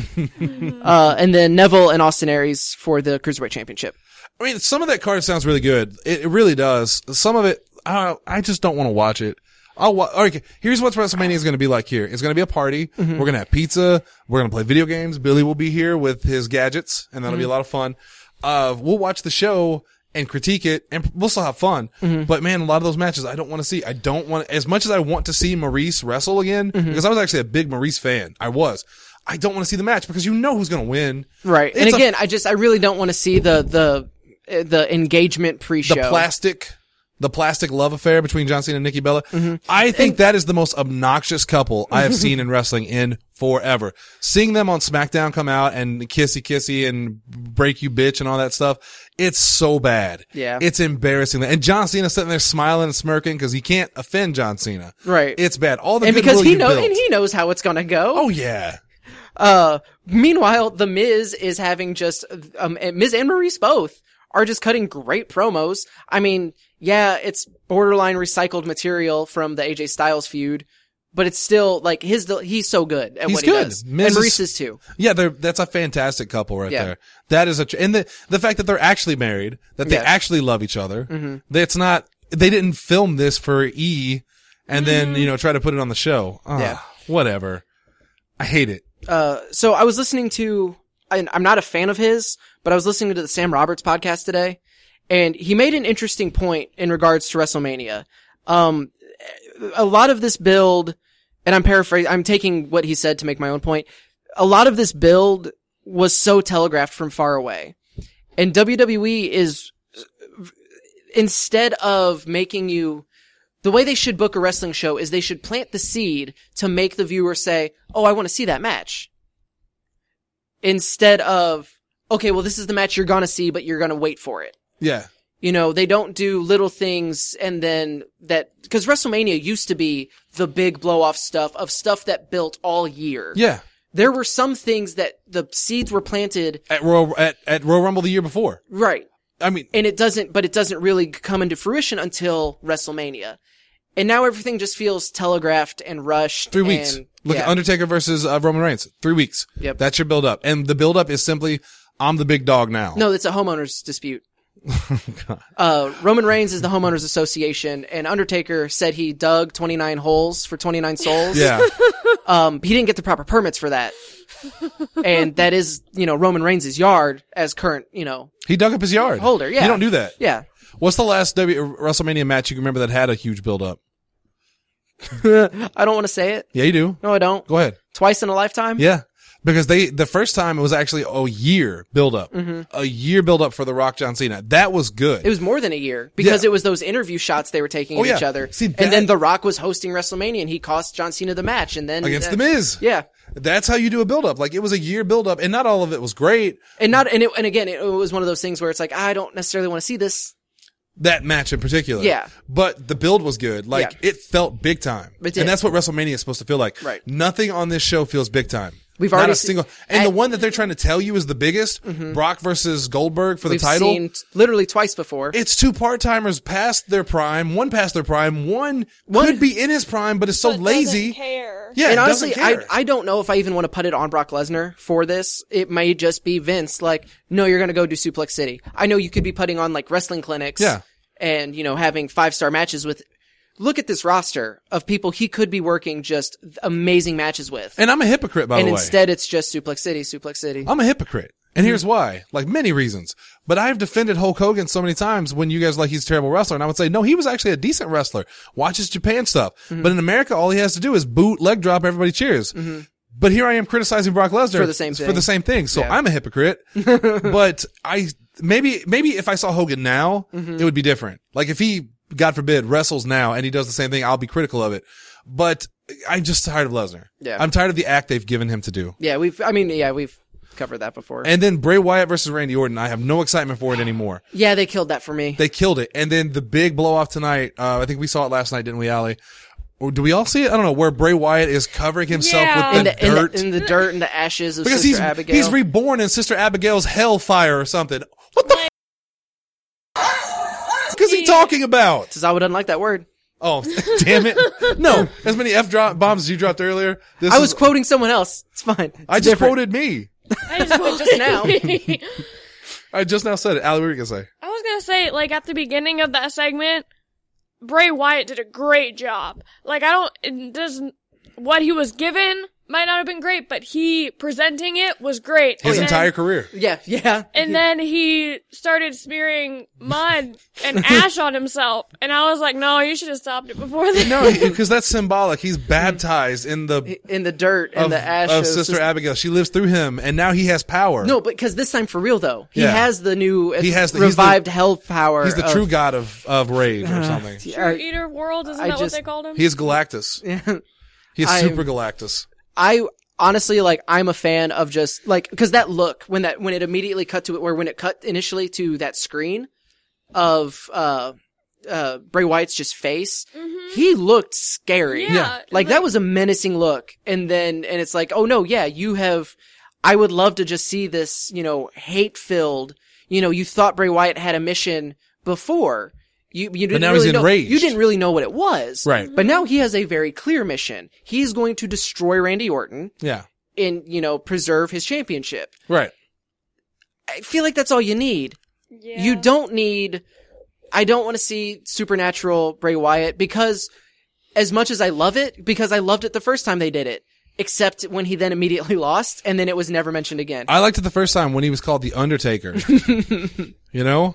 uh, and then Neville and Austin Aries for the Cruiserweight Championship. I mean, some of that card sounds really good. It, it really does. Some of it, I don't know, I just don't want to watch it. I'll wa- okay, here's what WrestleMania is going to be like here. It's going to be a party. Mm-hmm. We're going to have pizza. We're going to play video games. Billy will be here with his gadgets, and that'll Mm-hmm. be a lot of fun. Uh, we'll watch the show and critique it, and we'll still have fun. Mm-hmm. But man, a lot of those matches I don't want to see. I don't want, as much as I want to see Maurice wrestle again, Mm-hmm. because I was actually a big Maurice fan. I was. I don't want to see the match because you know who's going to win. Right. And It's a- again, I just, I really don't want to see the, the, uh, the engagement pre-show. the plastic, the plastic love affair between John Cena and Nikki Bella. Mm-hmm. I think that is the most obnoxious couple I have seen in wrestling in forever. Seeing them on SmackDown come out and kissy kissy and break you bitch and all that stuff, it's so bad. Yeah. It's embarrassing. And John Cena sitting there smiling and smirking because he can't offend John Cena. Right. It's bad. All the and goodwill because he you knows, built. and he knows how it's gonna go. Oh yeah. Uh, meanwhile, The Miz is having just, um, Miz and Maurice both are just cutting great promos. I mean, yeah, it's borderline recycled material from the A J Styles feud, but it's still like his, he's so good at He's what good. he does. Miz and is- Maurice is too. Yeah, they're, that's a fantastic couple right Yeah. there. That is a, tr- and the, the fact that they're actually married, that they Yeah. actually love each other. Mm-hmm. It's not, they didn't film this for E and then, you know, try to put it on the show. Oh, Yeah. Whatever. I hate it. Uh, so I was listening to, I, I'm not a fan of his, but I was listening to the Sam Roberts podcast today, And he made an interesting point in regards to WrestleMania. Um, a lot of this build, and I'm paraphrasing, I'm taking what he said to make my own point. A lot of this build was so telegraphed from far away. And W W E is, instead of making you, the way they should book a wrestling show is they should plant the seed to make the viewer say, oh, I want to see that match. Instead of, okay, well, this is the match you're gonna see, but you're gonna wait for it. Yeah. You know, they don't do little things and then that, because WrestleMania used to be the big blow-off stuff of stuff that built all year. Yeah. There were some things that the seeds were planted. At Royal, at, at Royal Rumble the year before. Right. I mean. And it doesn't, but it doesn't really come into fruition until WrestleMania. And now everything just feels telegraphed and rushed. Three weeks. And, Look yeah. at Undertaker versus uh, Roman Reigns. Three weeks. Yep. That's your build up. And the build up is simply, I'm the big dog now. No, it's a homeowners dispute. uh, Roman Reigns is the homeowners association, and Undertaker said he dug twenty-nine holes for twenty-nine souls. Yeah. Um, he didn't get the proper permits for that. And that is, you know, Roman Reigns' yard as current, you know. He dug up his yard. Holder, yeah. You don't do that. Yeah. What's the last w- WrestleMania match you can remember that had a huge build up? I don't want to say it. Yeah, you do. No, I don't. Go ahead. Twice in a lifetime? Yeah. Because they, the first time it was actually a year build up. Mm-hmm. A year build up for The Rock, John Cena. That was good. It was more than a year because Yeah. it was those interview shots they were taking Oh, of yeah. each other. See, that- and then The Rock was hosting WrestleMania and he cost John Cena the match and then Against uh, The Miz. Yeah. That's how you do a build up. Like it was a year build up and not all of it was great. And not and it, and again it was one of those things where it's like I don't necessarily want to see this. That match in particular. Yeah. But the build was good. Like Yeah. it felt big time. It did. And that's what WrestleMania is supposed to feel like. Right. Nothing on this show feels big time. We've Not already a seen- single, and I- the one that they're trying to tell you is the biggest, Brock versus Goldberg for the We've title. seen t- literally twice before. It's two part-timers past their prime, one past their prime, one, One- could be in his prime, but is so But lazy. doesn't care. Yeah, and doesn't honestly, care. I I don't know if I even want to put it on Brock Lesnar for this. It may just be Vince. Like, no, you're going to go do Suplex City. I know you could be putting on like wrestling clinics. Yeah. And, you know, having five star matches with, look at this roster of people he could be working just amazing matches with. And I'm a hypocrite, by And the way. instead it's just Suplex City, Suplex City. I'm a hypocrite. And Mm-hmm. here's why. Like many reasons. But I've defended Hulk Hogan so many times when you guys are like he's a terrible wrestler. And I would say, no, he was actually a decent wrestler. Watch his Japan stuff. Mm-hmm. But in America, all he has to do is boot, leg drop, everybody cheers. But here I am criticizing Brock Lesnar For the same For thing. the same thing. So Yeah. I'm a hypocrite. But I, maybe, maybe if I saw Hogan now, Mm-hmm. it would be different. Like if he, God forbid, wrestles now and he does the same thing, I'll be critical of it. But I'm just tired of Lesnar. Yeah. I'm tired of the act they've given him to do. Yeah, we've, I mean, yeah, we've covered that before. And then Bray Wyatt versus Randy Orton. I have no excitement for it anymore. yeah, they killed that for me. They killed it. And then the big blow off tonight, uh, I think we saw it last night, didn't we, Allie? Or do we all see it? I don't know, where Bray Wyatt is covering himself Yeah. in with the, the, in dirt. the in the dirt and the ashes of because Sister he's, Abigail. he's reborn in Sister Abigail's hellfire or something. What the f- is he talking about? Because I would unlike that word. Oh, damn it. No, as many F drop bombs as you dropped earlier. This I was is, quoting someone else. It's fine. It's I just different. quoted me. I just, just now. I just now said it. Allie, what were you going to say? I was gonna say, like, at the beginning of that segment, Bray Wyatt did a great job. Like, I don't, it doesn't, what he was given might not have been great, but he presenting it was great. His And entire then- career. Yeah, yeah. And then he started smearing mud and ash on himself. And I was like, no, you should have stopped it before this. No, because that's symbolic. He's baptized in the in the dirt and of, the ash of of Sister Abigail. She lives through him, and now he has power. No, but because this time for real though, he Yeah. has the new He has the- he's the- revived hell power. he's the of- true god of, of rage or something. True Eater World, isn't I that just- what they called him? He is Galactus. Yeah. He is I'm- Super Galactus. I honestly like. I'm a fan of just like because that look when that when it immediately cut to it, or when it cut initially to that screen of uh uh Bray Wyatt's just face, he looked scary. Yeah. Yeah. Like that was a menacing look, and then and it's like, oh no, yeah, you have. I would love to just see this, you know, hate filled. You know, you thought Bray Wyatt had a mission before. You you didn't now he's really know, enraged. you didn't really know what it was. Right. But now he has a very clear mission. He's going to destroy Randy Orton Yeah. and, you know, preserve his championship. Right. I feel like that's all you need. Yeah. You don't need, I don't want to see supernatural Bray Wyatt because as much as I love it, because I loved it the first time they did it, except when he then immediately lost and then it was never mentioned again. I liked it the first time when he was called The Undertaker. You know?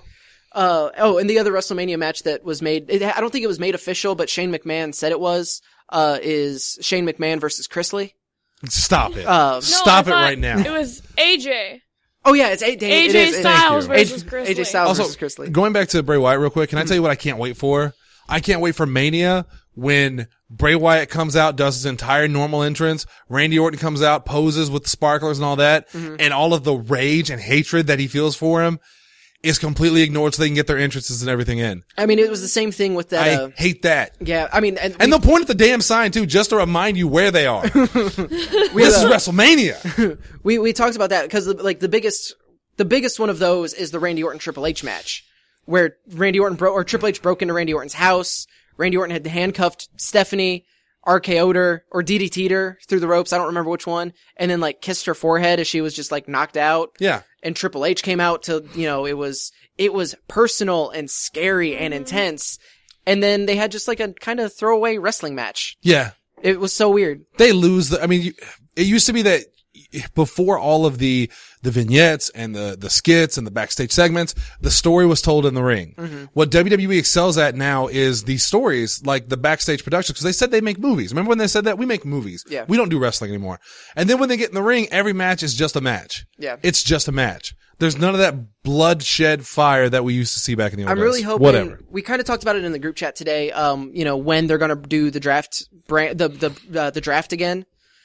Uh, oh, and the other WrestleMania match that was made, it, I don't think it was made official, but Shane McMahon said it was, uh, is Shane McMahon versus Chris Lee. Stop it. Uh, No, Stop I it thought right now. It was A J. Oh yeah, it's A J. A it J is, it- Styles Thank you. versus Chris A J Lee. Styles Also, versus Chris Lee. going back to Bray Wyatt real quick, can I tell you what I can't wait for? I can't wait for Mania when Bray Wyatt comes out, does his entire normal entrance. Randy Orton comes out, poses with the sparklers and all that, Mm-hmm. and all of the rage and hatred that he feels for him is completely ignored so they can get their entrances and everything in. I mean, it was the same thing with that. I Uh, hate that. yeah, I mean, and, And we, they'll point at the damn sign too, just to remind you where they are. we, This uh, is WrestleMania. we we talked about that because like the biggest the biggest one of those is the Randy Orton Triple H match, where Randy Orton bro- or Triple H broke into Randy Orton's house. Randy Orton had handcuffed Stephanie, R K O'd her, or D D T'd her through the ropes. I don't remember which one. And then like kissed her forehead as she was just like knocked out. Yeah. And Triple H came out to, you know, it was, it was personal and scary and intense. And then they had just like a kind of throwaway wrestling match. Yeah. It was so weird. They lose the, I mean, you, it used to be that before all of the, the vignettes and the, the skits and the backstage segments, the story was told in the ring. Mm-hmm. What W W E excels at now is the stories, like the backstage productions, because they said they make movies. Remember when they said that? We make movies. Yeah. We don't do wrestling anymore. And then when they get in the ring, every match is just a match. Yeah. It's just a match. There's none of that bloodshed fire that we used to see back in the old I'm days. really hoping, Whatever. we kind of talked about it in the group chat today, um, you know, when they're going to do the draft brand, the, the, uh, the draft again.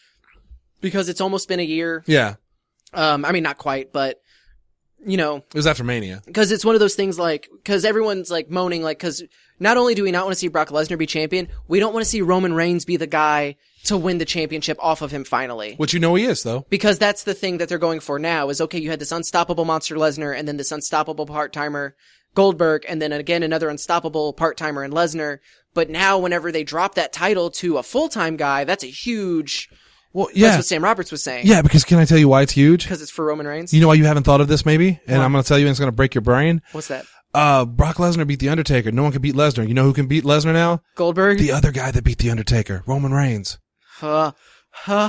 Because it's almost been a year. Yeah. Um, I mean, not quite, but, you know, It was after Mania. because it's one of those things like, because everyone's like moaning, like, because not only do we not want to see Brock Lesnar be champion, we don't want to see Roman Reigns be the guy to win the championship off of him finally. Which you know he is, though. Because that's the thing that they're going for now is, okay, you had this unstoppable monster Lesnar and then this unstoppable part-timer Goldberg and then again another unstoppable part-timer in Lesnar. But now whenever they drop that title to a full-time guy, that's a huge, Well, that's yeah. what Sam Roberts was saying. Yeah, because can I tell you why it's huge? Because it's for Roman Reigns. You know why you haven't thought of this, maybe? And Why? I'm going to tell you, and it's going to break your brain. What's that? Uh, Brock Lesnar beat The Undertaker. No one can beat Lesnar. You know who can beat Lesnar now? Goldberg? The other guy that beat The Undertaker, Roman Reigns. Huh. Huh.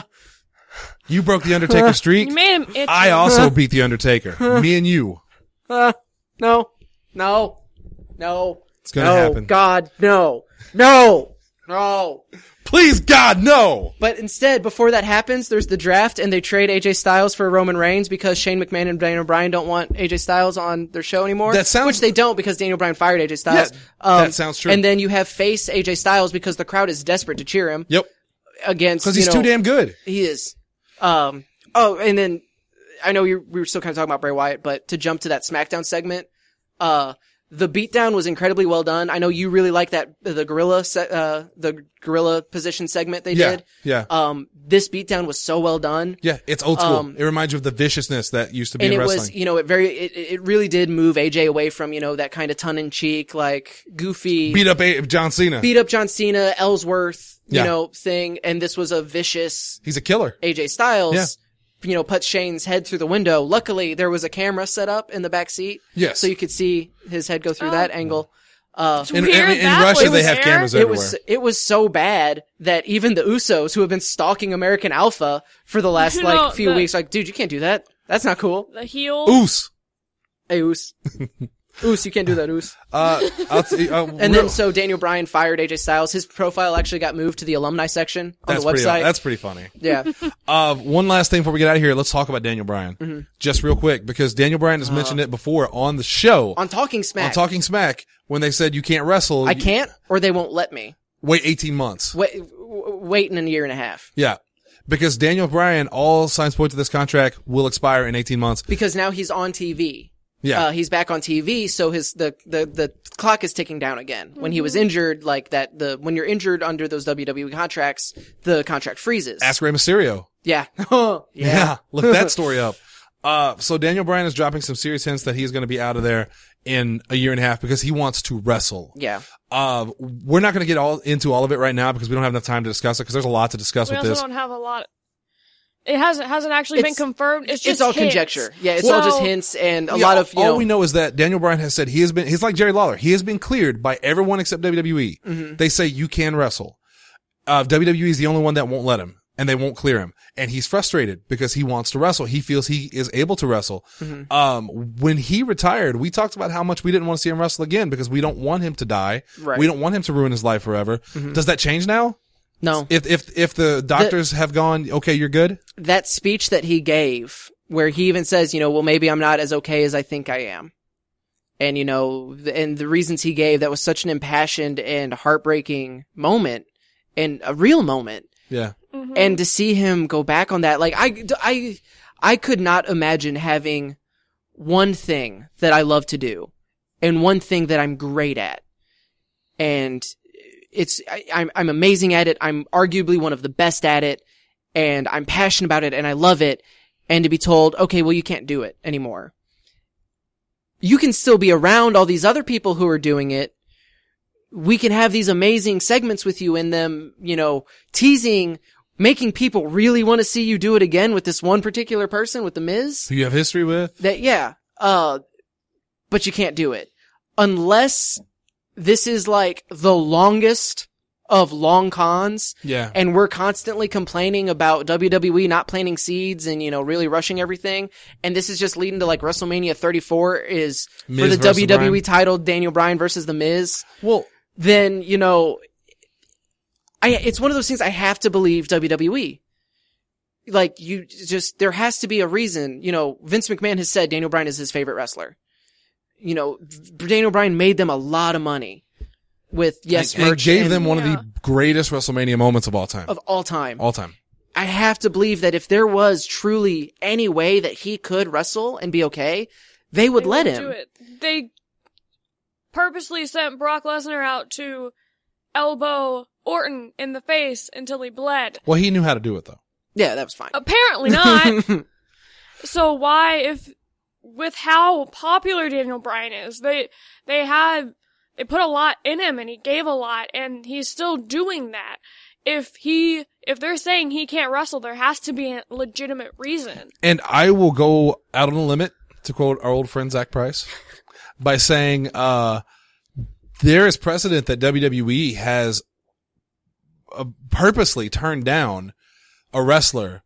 You broke The Undertaker's streak. You made him itchy. I also beat The Undertaker. Me and you. Uh, no. No. No. It's going to no. happen. God, no. No. No. Please, God, no! But instead, before that happens, there's the draft, and they trade A J Styles for Roman Reigns because Shane McMahon and Daniel Bryan don't want A J Styles on their show anymore. That sounds- Which they don't because Daniel Bryan fired A J Styles. Yeah, that sounds true. And then you have face A J Styles because the crowd is desperate to cheer him Yep. against, Because you he's know, too damn good. He is. Um. Oh, and then I know you we were still kind of talking about Bray Wyatt, but to jump to that SmackDown segment, uh, the beatdown was incredibly well done. I know you really like that the gorilla se- uh the gorilla position segment they Yeah, did. yeah. Um, this beatdown was so well done. Yeah, it's old school. Um, it reminds you of the viciousness that used to be And in it wrestling. was, you know, it very, it, it really did move A J away from, you know, that kind of tongue-in-cheek, like, goofy, beat up a- John Cena. beat up John Cena, Ellsworth, you Yeah. know, thing. And this was a vicious He's a killer. A J Styles, Yeah. you know, put Shane's head through the window. Luckily, there was a camera set up in the back seat. Yes. So you could see his head go through Oh. that angle. Uh, It's In, in, weird in that Russia, was they have there. cameras it everywhere. was, it was so bad that even the Usos, who have been stalking American Alpha for the last, You like, know, few the- weeks, like, dude, you can't do that. That's not cool. The heel. Oos. Hey, Us. Us, you can't do that, Us. Uh, I'll t- uh, And real- then, so Daniel Bryan fired A J Styles. His profile actually got moved to the alumni section on that's the pretty, website. that's pretty funny. yeah. Uh, one last thing before we get out of here, let's talk about Daniel Bryan. Mm-hmm. Just real quick, because Daniel Bryan has mentioned it before on the show, On Talking Smack. on Talking Smack, when they said you can't wrestle. I you- can't, or they won't let me. Wait eighteen months. Wait, w- wait in a year and a half. Yeah. Because Daniel Bryan, all signs point to this contract will expire in eighteen months. Because now he's on T V. Yeah. Uh, he's back on T V, so his, the, the, the clock is ticking down again. When he was injured, like that, the, when you're injured under those W W E contracts, the contract freezes. Ask Rey Mysterio. Yeah. yeah. Yeah. Look that story up. Uh, so Daniel Bryan is dropping some serious hints that he's going to be out of there in a year and a half because he wants to wrestle. Yeah. Uh, we're not going to get all into all of it right now because we don't have enough time to discuss it because there's a lot to discuss We with also this. don't have a lot. It hasn't hasn't actually been It's- confirmed. It's just It's all hints. conjecture. Yeah, it's So- all just hints and a Yeah, lot of, you all know. we know is that Daniel Bryan has said he has been, he's like Jerry Lawler. He has been cleared by everyone except W W E. Mm-hmm. They say you can wrestle. Uh, W W E is the only one that won't let him. and they won't clear him. And he's frustrated because he wants to wrestle. He feels he is able to wrestle. Mm-hmm. Um, when he retired, we talked about how much we didn't want to see him wrestle again because we don't want him to die. Right. We don't want him to ruin his life forever. Mm-hmm. Does that change now? No. If, if, if the doctors the, have gone, okay, you're good. That speech that he gave where he even says, you know, well, maybe I'm not as okay as I think I am. And, you know, and the reasons he gave, that was such an impassioned and heartbreaking moment and a real moment. Yeah. Mm-hmm. And to see him go back on that, like, I, I, I could not imagine having one thing that I love to do and one thing that I'm great at. And it's, I, I'm, I'm amazing at it. I'm arguably one of the best at it and I'm passionate about it and I love it. And to be told, okay, well, you can't do it anymore. You can still be around all these other people who are doing it. We can have these amazing segments with you in them, you know, teasing, making people really want to see you do it again with this one particular person, with The Miz. Who you have history with? That, yeah. Uh, but you can't do it. Unless this is like the longest of long cons. Yeah. And we're constantly complaining about W W E not planting seeds and, you know, really rushing everything. And this is just leading to like WrestleMania thirty-four is Miz for the W W E Bryan. title, Daniel Bryan versus The Miz. Well, then, you know, I, it's one of those things I have to believe W W E. Like, you just, there has to be a reason. You know, Vince McMahon has said Daniel Bryan is his favorite wrestler. You know, Daniel Bryan made them a lot of money with Yes and, and merch gave and, them one yeah. of the greatest WrestleMania moments of all time. of all time. All time. I have to believe that if there was truly any way that he could wrestle and be okay, they would They let would him. do it. They purposely sent Brock Lesnar out to elbow Orton in the face until he bled. Well, he knew how to do it though. Yeah, that was fine. Apparently not. So why, if, with how popular Daniel Bryan is, they, they had, they put a lot in him and he gave a lot and he's still doing that. If he, if they're saying he can't wrestle, there has to be a legitimate reason. And I will go out on a limit, to quote our old friend Zach Price, by saying, uh, there is precedent that W W E has uh, purposely turned down a wrestler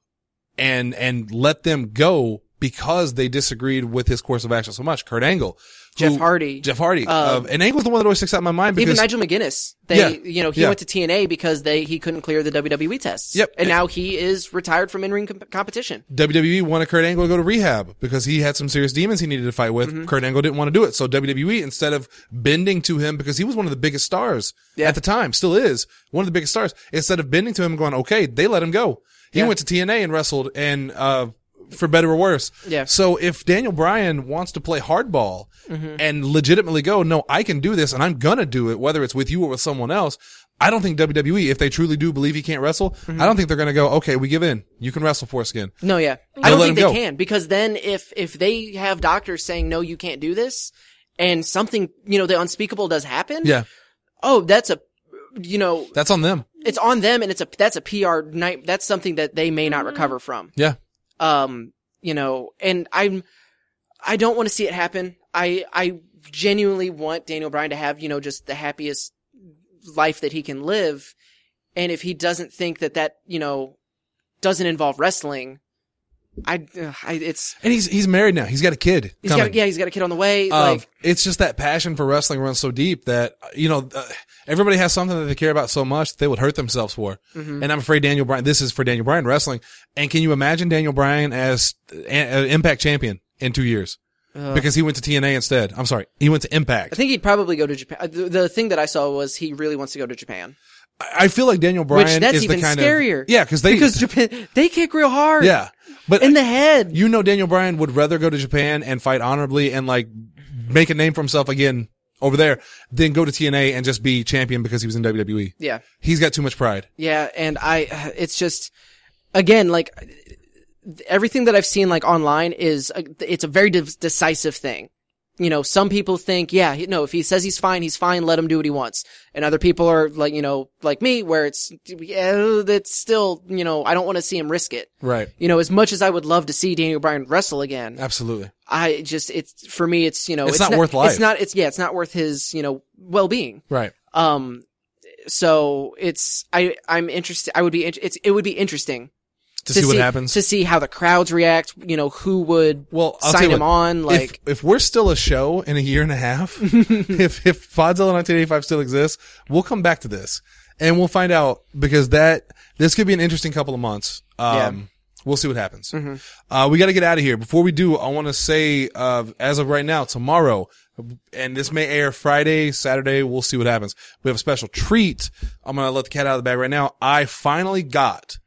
and, and let them go because they disagreed with his course of action so much. Kurt Angle. Jeff who- Hardy. Jeff Hardy. Uh, Um, and Angle's the one that always sticks out in my mind because Even Nigel McGuinness, they, Yeah. you know, he Yeah. went to T N A because they, he couldn't clear the W W E tests. Yep. And now he is retired from in-ring com- competition. W W E wanted Kurt Angle to go to rehab because he had some serious demons he needed to fight with. Mm-hmm. Kurt Angle didn't want to do it. So W W E, instead of bending to him, because he was one of the biggest stars Yeah. at the time, still is one of the biggest stars, instead of bending to him and going, okay, they let him go. He Yeah. went to T N A and wrestled and, uh, for better or worse. Yeah. So if Daniel Bryan wants to play hardball Mm-hmm. and legitimately go, no, I can do this and I'm gonna do it, whether it's with you or with someone else, I don't think W W E, if they truly do believe he can't wrestle, Mm-hmm. I don't think they're gonna go, okay, we give in. You can wrestle for us again. No, yeah. I They'll don't let think him they go. can because then if, if they have doctors saying, no, you can't do this and something, you know, the unspeakable does happen. Yeah. Oh, that's a, you know, That's on them. it's on them and it's a, that's a P R night. That's something that they may not recover from. Yeah. Um, you know, and I'm, I don't want to see it happen. I, I genuinely want Daniel Bryan to have, you know, just the happiest life that he can live. And if he doesn't think that that, you know, doesn't involve wrestling, I, uh, I it's, And he's, he's married now. He's got a kid. he's coming. got, yeah, he's got a kid on the way. Uh, like, it's just that passion for wrestling runs so deep that, you know, uh, everybody has something that they care about so much that they would hurt themselves for. Mm-hmm. And I'm afraid Daniel Bryan, this is for Daniel Bryan wrestling. And can you imagine Daniel Bryan as an Impact champion in two years? uh, Because he went to T N A instead. I'm sorry. He went to Impact. I think he'd probably go to Japan. The, the thing that I saw was he really wants to go to Japan. I feel like Daniel Bryan Which that's is even the kind scarier. of, yeah, cause they, Because Japan, they kick real hard. yeah, but In the head. you know, Daniel Bryan would rather go to Japan and fight honorably and like make a name for himself again over there than go to T N A and just be champion because he was in W W E. Yeah. He's got too much pride. Yeah, and I, it's just, again, like, everything that I've seen, like, online is, a, it's a very de- decisive thing. You know, some people think, yeah, he, no, if he says he's fine, he's fine, let him do what he wants. And other people are, like, you know, like me, where it's, yeah, that's still, you know, I don't want to see him risk it. Right. You know, as much as I would love to see Daniel Bryan wrestle again, Absolutely. I just, it's, for me, it's, you know, It's not worth It's life. not, it's, yeah, it's not worth his, you know, well-being. Right. Um, so it's, I, I'm interested, I would be, in- it's, it would be interesting. To, to see what happens. To see how the crowds react, you know, who would well, I'll sign him what, on, like. If, if we're still a show in a year and a half, if, if Podzilla nineteen eighty-five still exists, we'll come back to this. And we'll find out, because that, this could be an interesting couple of months. Um, yeah. We'll see what happens. Mm-hmm. Uh, we gotta get out of here. Before we do, I want to say, uh, as of right now, tomorrow, and this may air Friday, Saturday, we'll see what happens. We have a special treat. I'm gonna let the cat out of the bag right now. I finally got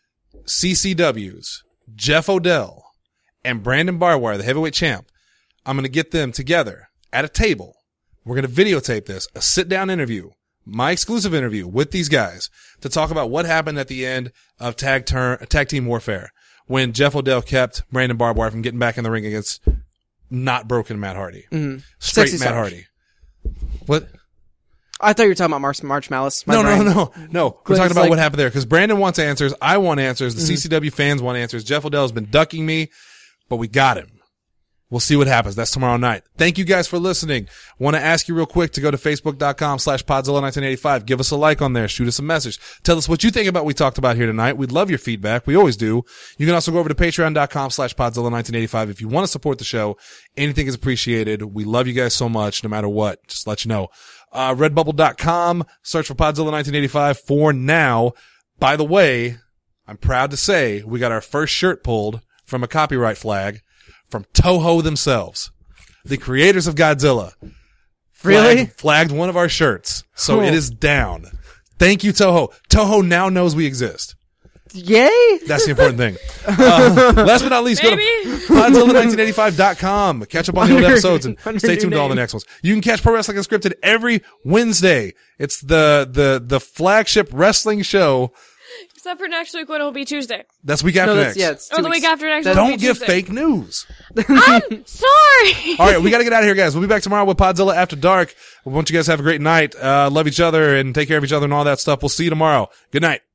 C C W's Jeff Odell and Brandon Barwire, the heavyweight champ. I'm gonna get them together at a table. We're gonna videotape this, a sit-down interview. My exclusive interview with these guys to talk about what happened at the end of tag turn, tag team warfare when Jeff Odell kept Brandon Barbwire from getting back in the ring against not broken Matt Hardy. Mm-hmm. Straight Sexy Matt Sarge. Hardy. What? I thought you were talking about March, March Malice. My No, no, brain. no, no, no. We're Glenn's talking about like- what happened there because Brandon wants answers. I want answers. The Mm-hmm. C C W fans want answers. Jeff Odell has been ducking me, but we got him. We'll see what happens. That's tomorrow night. Thank you guys for listening. Want to ask you real quick to go to facebook.com slash Podzilla nineteen eighty-five. Give us a like on there. Shoot us a message. Tell us what you think about what we talked about here tonight. We'd love your feedback. We always do. You can also go over to patreon.com slash Podzilla nineteen eighty-five if you want to support the show. Anything is appreciated. We love you guys so much, no matter what. Just let you know. Uh, redbubble dot com. Search for Podzilla nineteen eighty-five for now. By the way, I'm proud to say we got our first shirt pulled from a copyright flag from Toho themselves, the creators of Godzilla. Really? Flagged, flagged one of our shirts. So Cool. it is down. Thank you, Toho. Toho now knows we exist. Yay! That's the important thing. Uh, last but not least, go to Maybe. Podzilla nineteen eighty-five dot com. Catch up on the old Under- episodes and under stay new tuned to all the name. next ones. You can catch Pro Wrestling Unscripted every Wednesday. It's the, the, the flagship wrestling show. Except for next week when it'll be Tuesday. That's week after No, next. that's, yeah, it's Or two the weeks. week after next. That- it'll Don't be give Tuesday. fake news. I'm sorry. All right, we got to get out of here, guys. We'll be back tomorrow with Podzilla After Dark. We want you guys to have a great night. Uh, love each other and take care of each other and all that stuff. We'll see you tomorrow. Good night.